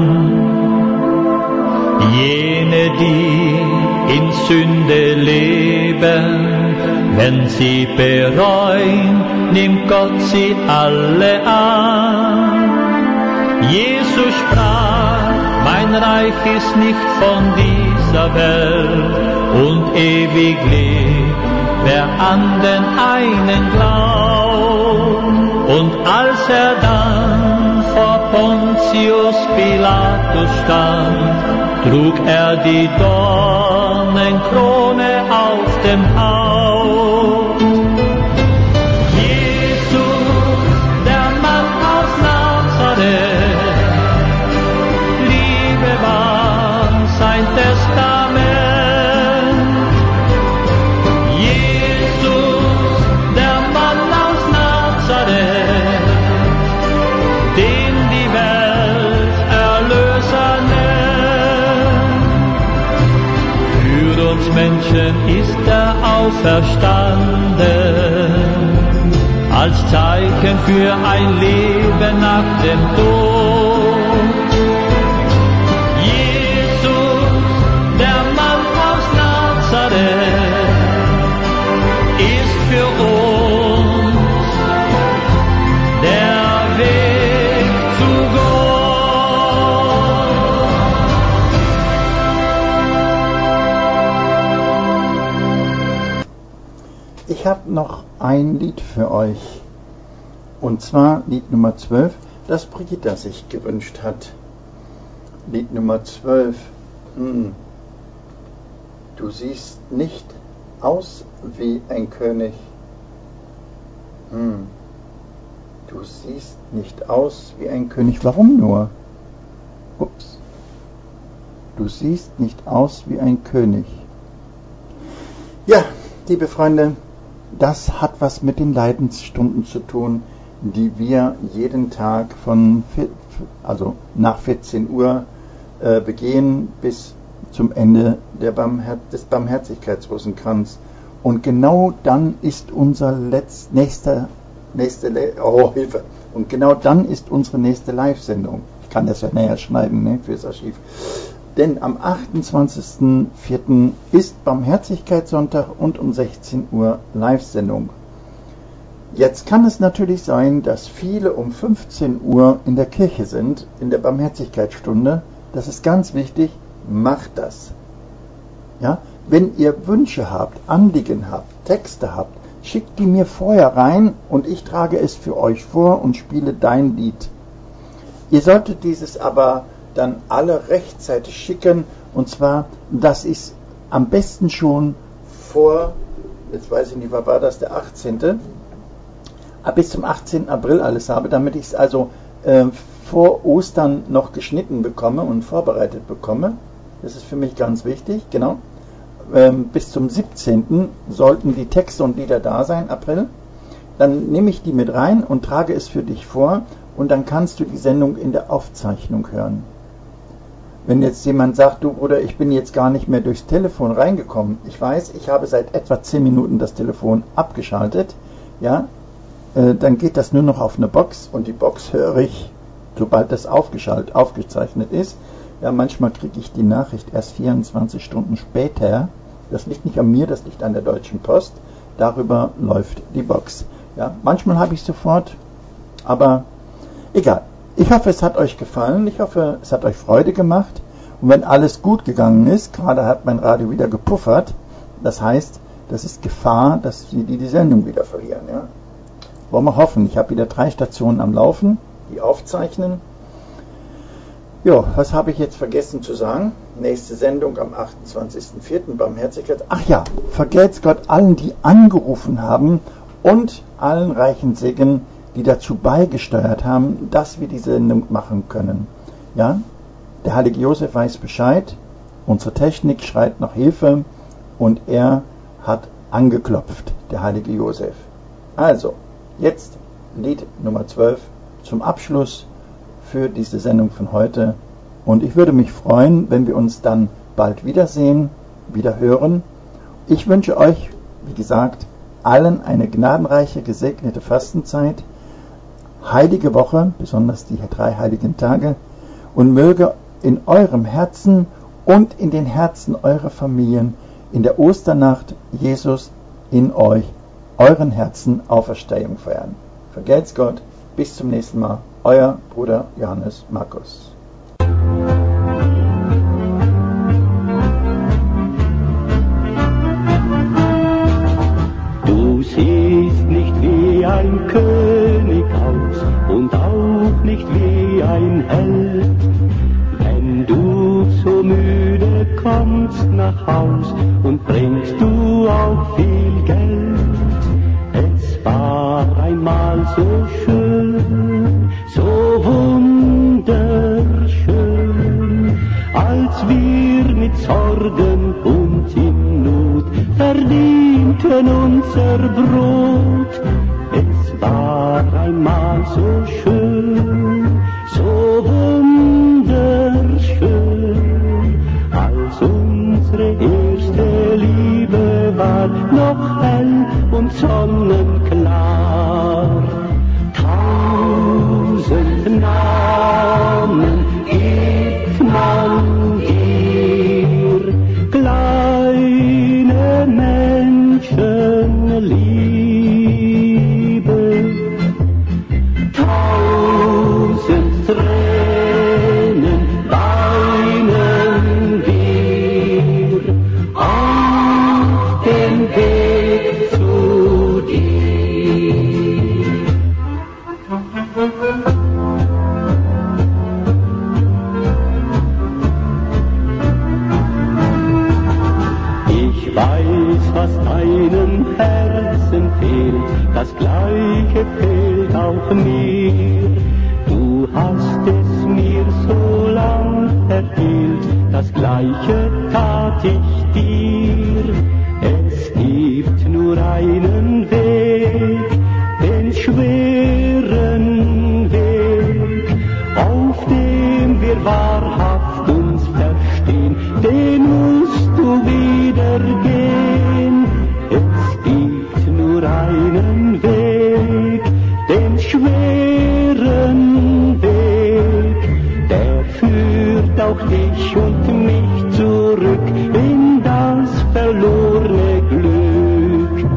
Jene, die in Sünde leben, wenn sie bereuen, nimmt Gott sie alle an. Jesus sprach, mein Reich ist nicht von dieser Welt, und ewig lebt, wer an den einen glaubt. Und als er dann vor Pontius Pilatus stand, trug er die Dornenkrone auf dem Haupt. Jesus, der Mann aus Nazareth, Liebe war sein Testament. Jesus, der Mann aus Nazareth, den die Welt Erlöser nennt. Für uns Menschen ist er auferstanden, als Zeichen für ein Leben nach dem Tod. Jesus, der Mann aus Nazareth, ist für uns der Weg zu Gott. Ich habe noch ein Lied für euch, und zwar Lied Nummer 12, das Brigitta sich gewünscht hat. Lied Nummer 12. Du siehst nicht aus wie ein König. Du siehst nicht aus wie ein König. Warum nur? Ups. Du siehst nicht aus wie ein König. Ja, liebe Freunde, das hat was mit den Leidensstunden zu tun, die wir jeden Tag nach 14 Uhr begehen bis zum Ende des Barmherzigkeitsrosenkranz. Und genau dann ist unser Und genau dann ist unsere nächste Live-Sendung. Ich kann das ja näher schneiden, fürs Archiv. Denn am 28.04. ist Barmherzigkeitssonntag und um 16 Uhr Live-Sendung. Jetzt kann es natürlich sein, dass viele um 15 Uhr in der Kirche sind, in der Barmherzigkeitsstunde. Das ist ganz wichtig, macht das. Ja? Wenn ihr Wünsche habt, Anliegen habt, Texte habt, schickt die mir vorher rein und ich trage es für euch vor und spiele dein Lied. Ihr solltet dieses aber dann alle rechtzeitig schicken, und zwar, dass ich es am besten schon vor, jetzt weiß ich nicht, was war das, der 18., bis zum 18. April alles habe, damit ich es also vor Ostern noch geschnitten bekomme und vorbereitet bekomme. Das ist für mich ganz wichtig, genau. Bis zum 17. sollten die Texte und Lieder da sein, April. Dann nehme ich die mit rein und trage es für dich vor und dann kannst du die Sendung in der Aufzeichnung hören. Wenn jetzt jemand sagt, du Bruder, ich bin jetzt gar nicht mehr durchs Telefon reingekommen. Ich weiß, ich habe seit etwa 10 Minuten das Telefon abgeschaltet. Ja, dann geht das nur noch auf eine Box und die Box höre ich, sobald das aufgezeichnet ist. Ja, manchmal kriege ich die Nachricht erst 24 Stunden später. Das liegt nicht an mir, das liegt an der Deutschen Post. Darüber läuft die Box. Ja, manchmal habe ich sofort, aber egal. Ich hoffe, es hat euch gefallen. Ich hoffe, es hat euch Freude gemacht. Und wenn alles gut gegangen ist, gerade hat mein Radio wieder gepuffert, das heißt, das ist Gefahr, dass sie die Sendung wieder verlieren. Ja? Wollen wir hoffen. Ich habe wieder 3 Stationen am Laufen, die aufzeichnen. Jo, was habe ich jetzt vergessen zu sagen? Nächste Sendung am 28.04. Barmherzigkeit. Ach ja, vergelt's Gott allen, die angerufen haben und allen reichen Segen, die dazu beigesteuert haben, dass wir die Sendung machen können. Ja, der heilige Josef weiß Bescheid, unsere Technik schreit nach Hilfe und er hat angeklopft, der heilige Josef. Also, jetzt Lied Nummer 12 zum Abschluss für diese Sendung von heute. Und ich würde mich freuen, wenn wir uns dann bald wiedersehen, wieder hören. Ich wünsche euch, wie gesagt, allen eine gnadenreiche, gesegnete Fastenzeit, heilige Woche, besonders die 3 heiligen Tage, und möge in eurem Herzen und in den Herzen eurer Familien in der Osternacht Jesus in euch, euren Herzen Auferstehung feiern. Vergelt's Gott, bis zum nächsten Mal. Euer Bruder Johannes Markus. Du siehst nicht wie ein König aus und auch nicht wie ein Held. Wenn du so müde kommst nach Haus und bringst du auch viel Geld. Es war einmal so schön, so wunderschön, als wir mit Sorgen und in Not verdienten unser Brot. Es war einmal so schön, so wunderschön, als unsere erste Liebe war noch hell und sonnenklar. 1000 Namen gibt man dir, kleine Menschenliebe. 1000 Tränen weinen wir auf dem Weg zu dir. was deinem Herzen fehlt, das Gleiche fehlt auch mir. Du hast es mir so lang erzählt, das Gleiche tat ich dir. Es gibt nur einen Weg, den schweren Weg, auf dem wir wahrhaft uns verstehen, den musst du wieder gehen. Es gibt nur einen Weg, den schweren Weg, der führt auch dich und mich zurück in das verlorene Glück.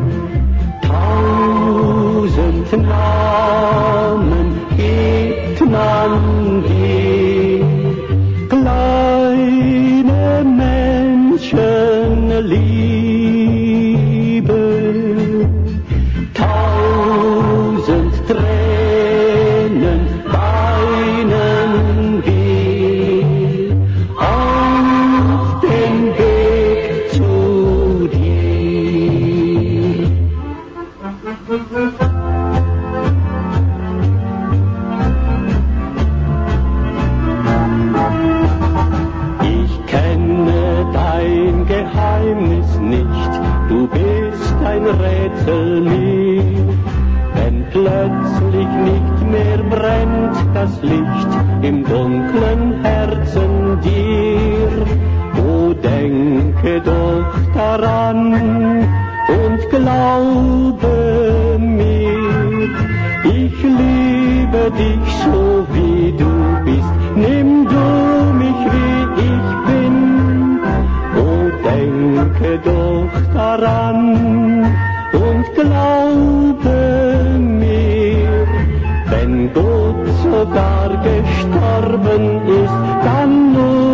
1000 Namen gibt man dir, kleine Menschenliebe. 1000 Tränen weinen wir auf dem Weg zu dir. Ich kenne dein Geheimnis nicht, du bist ein Rätsel mir. Wenn plötzlich nicht mehr brennt das Licht im dunklen Herzen dir, o denke doch daran und glaube mir, ich liebe dich so wie du bist, nimm du mich wie ich bin, o denke doch daran und glaube mir, wenn Gott sogar gestorben ist, dann nur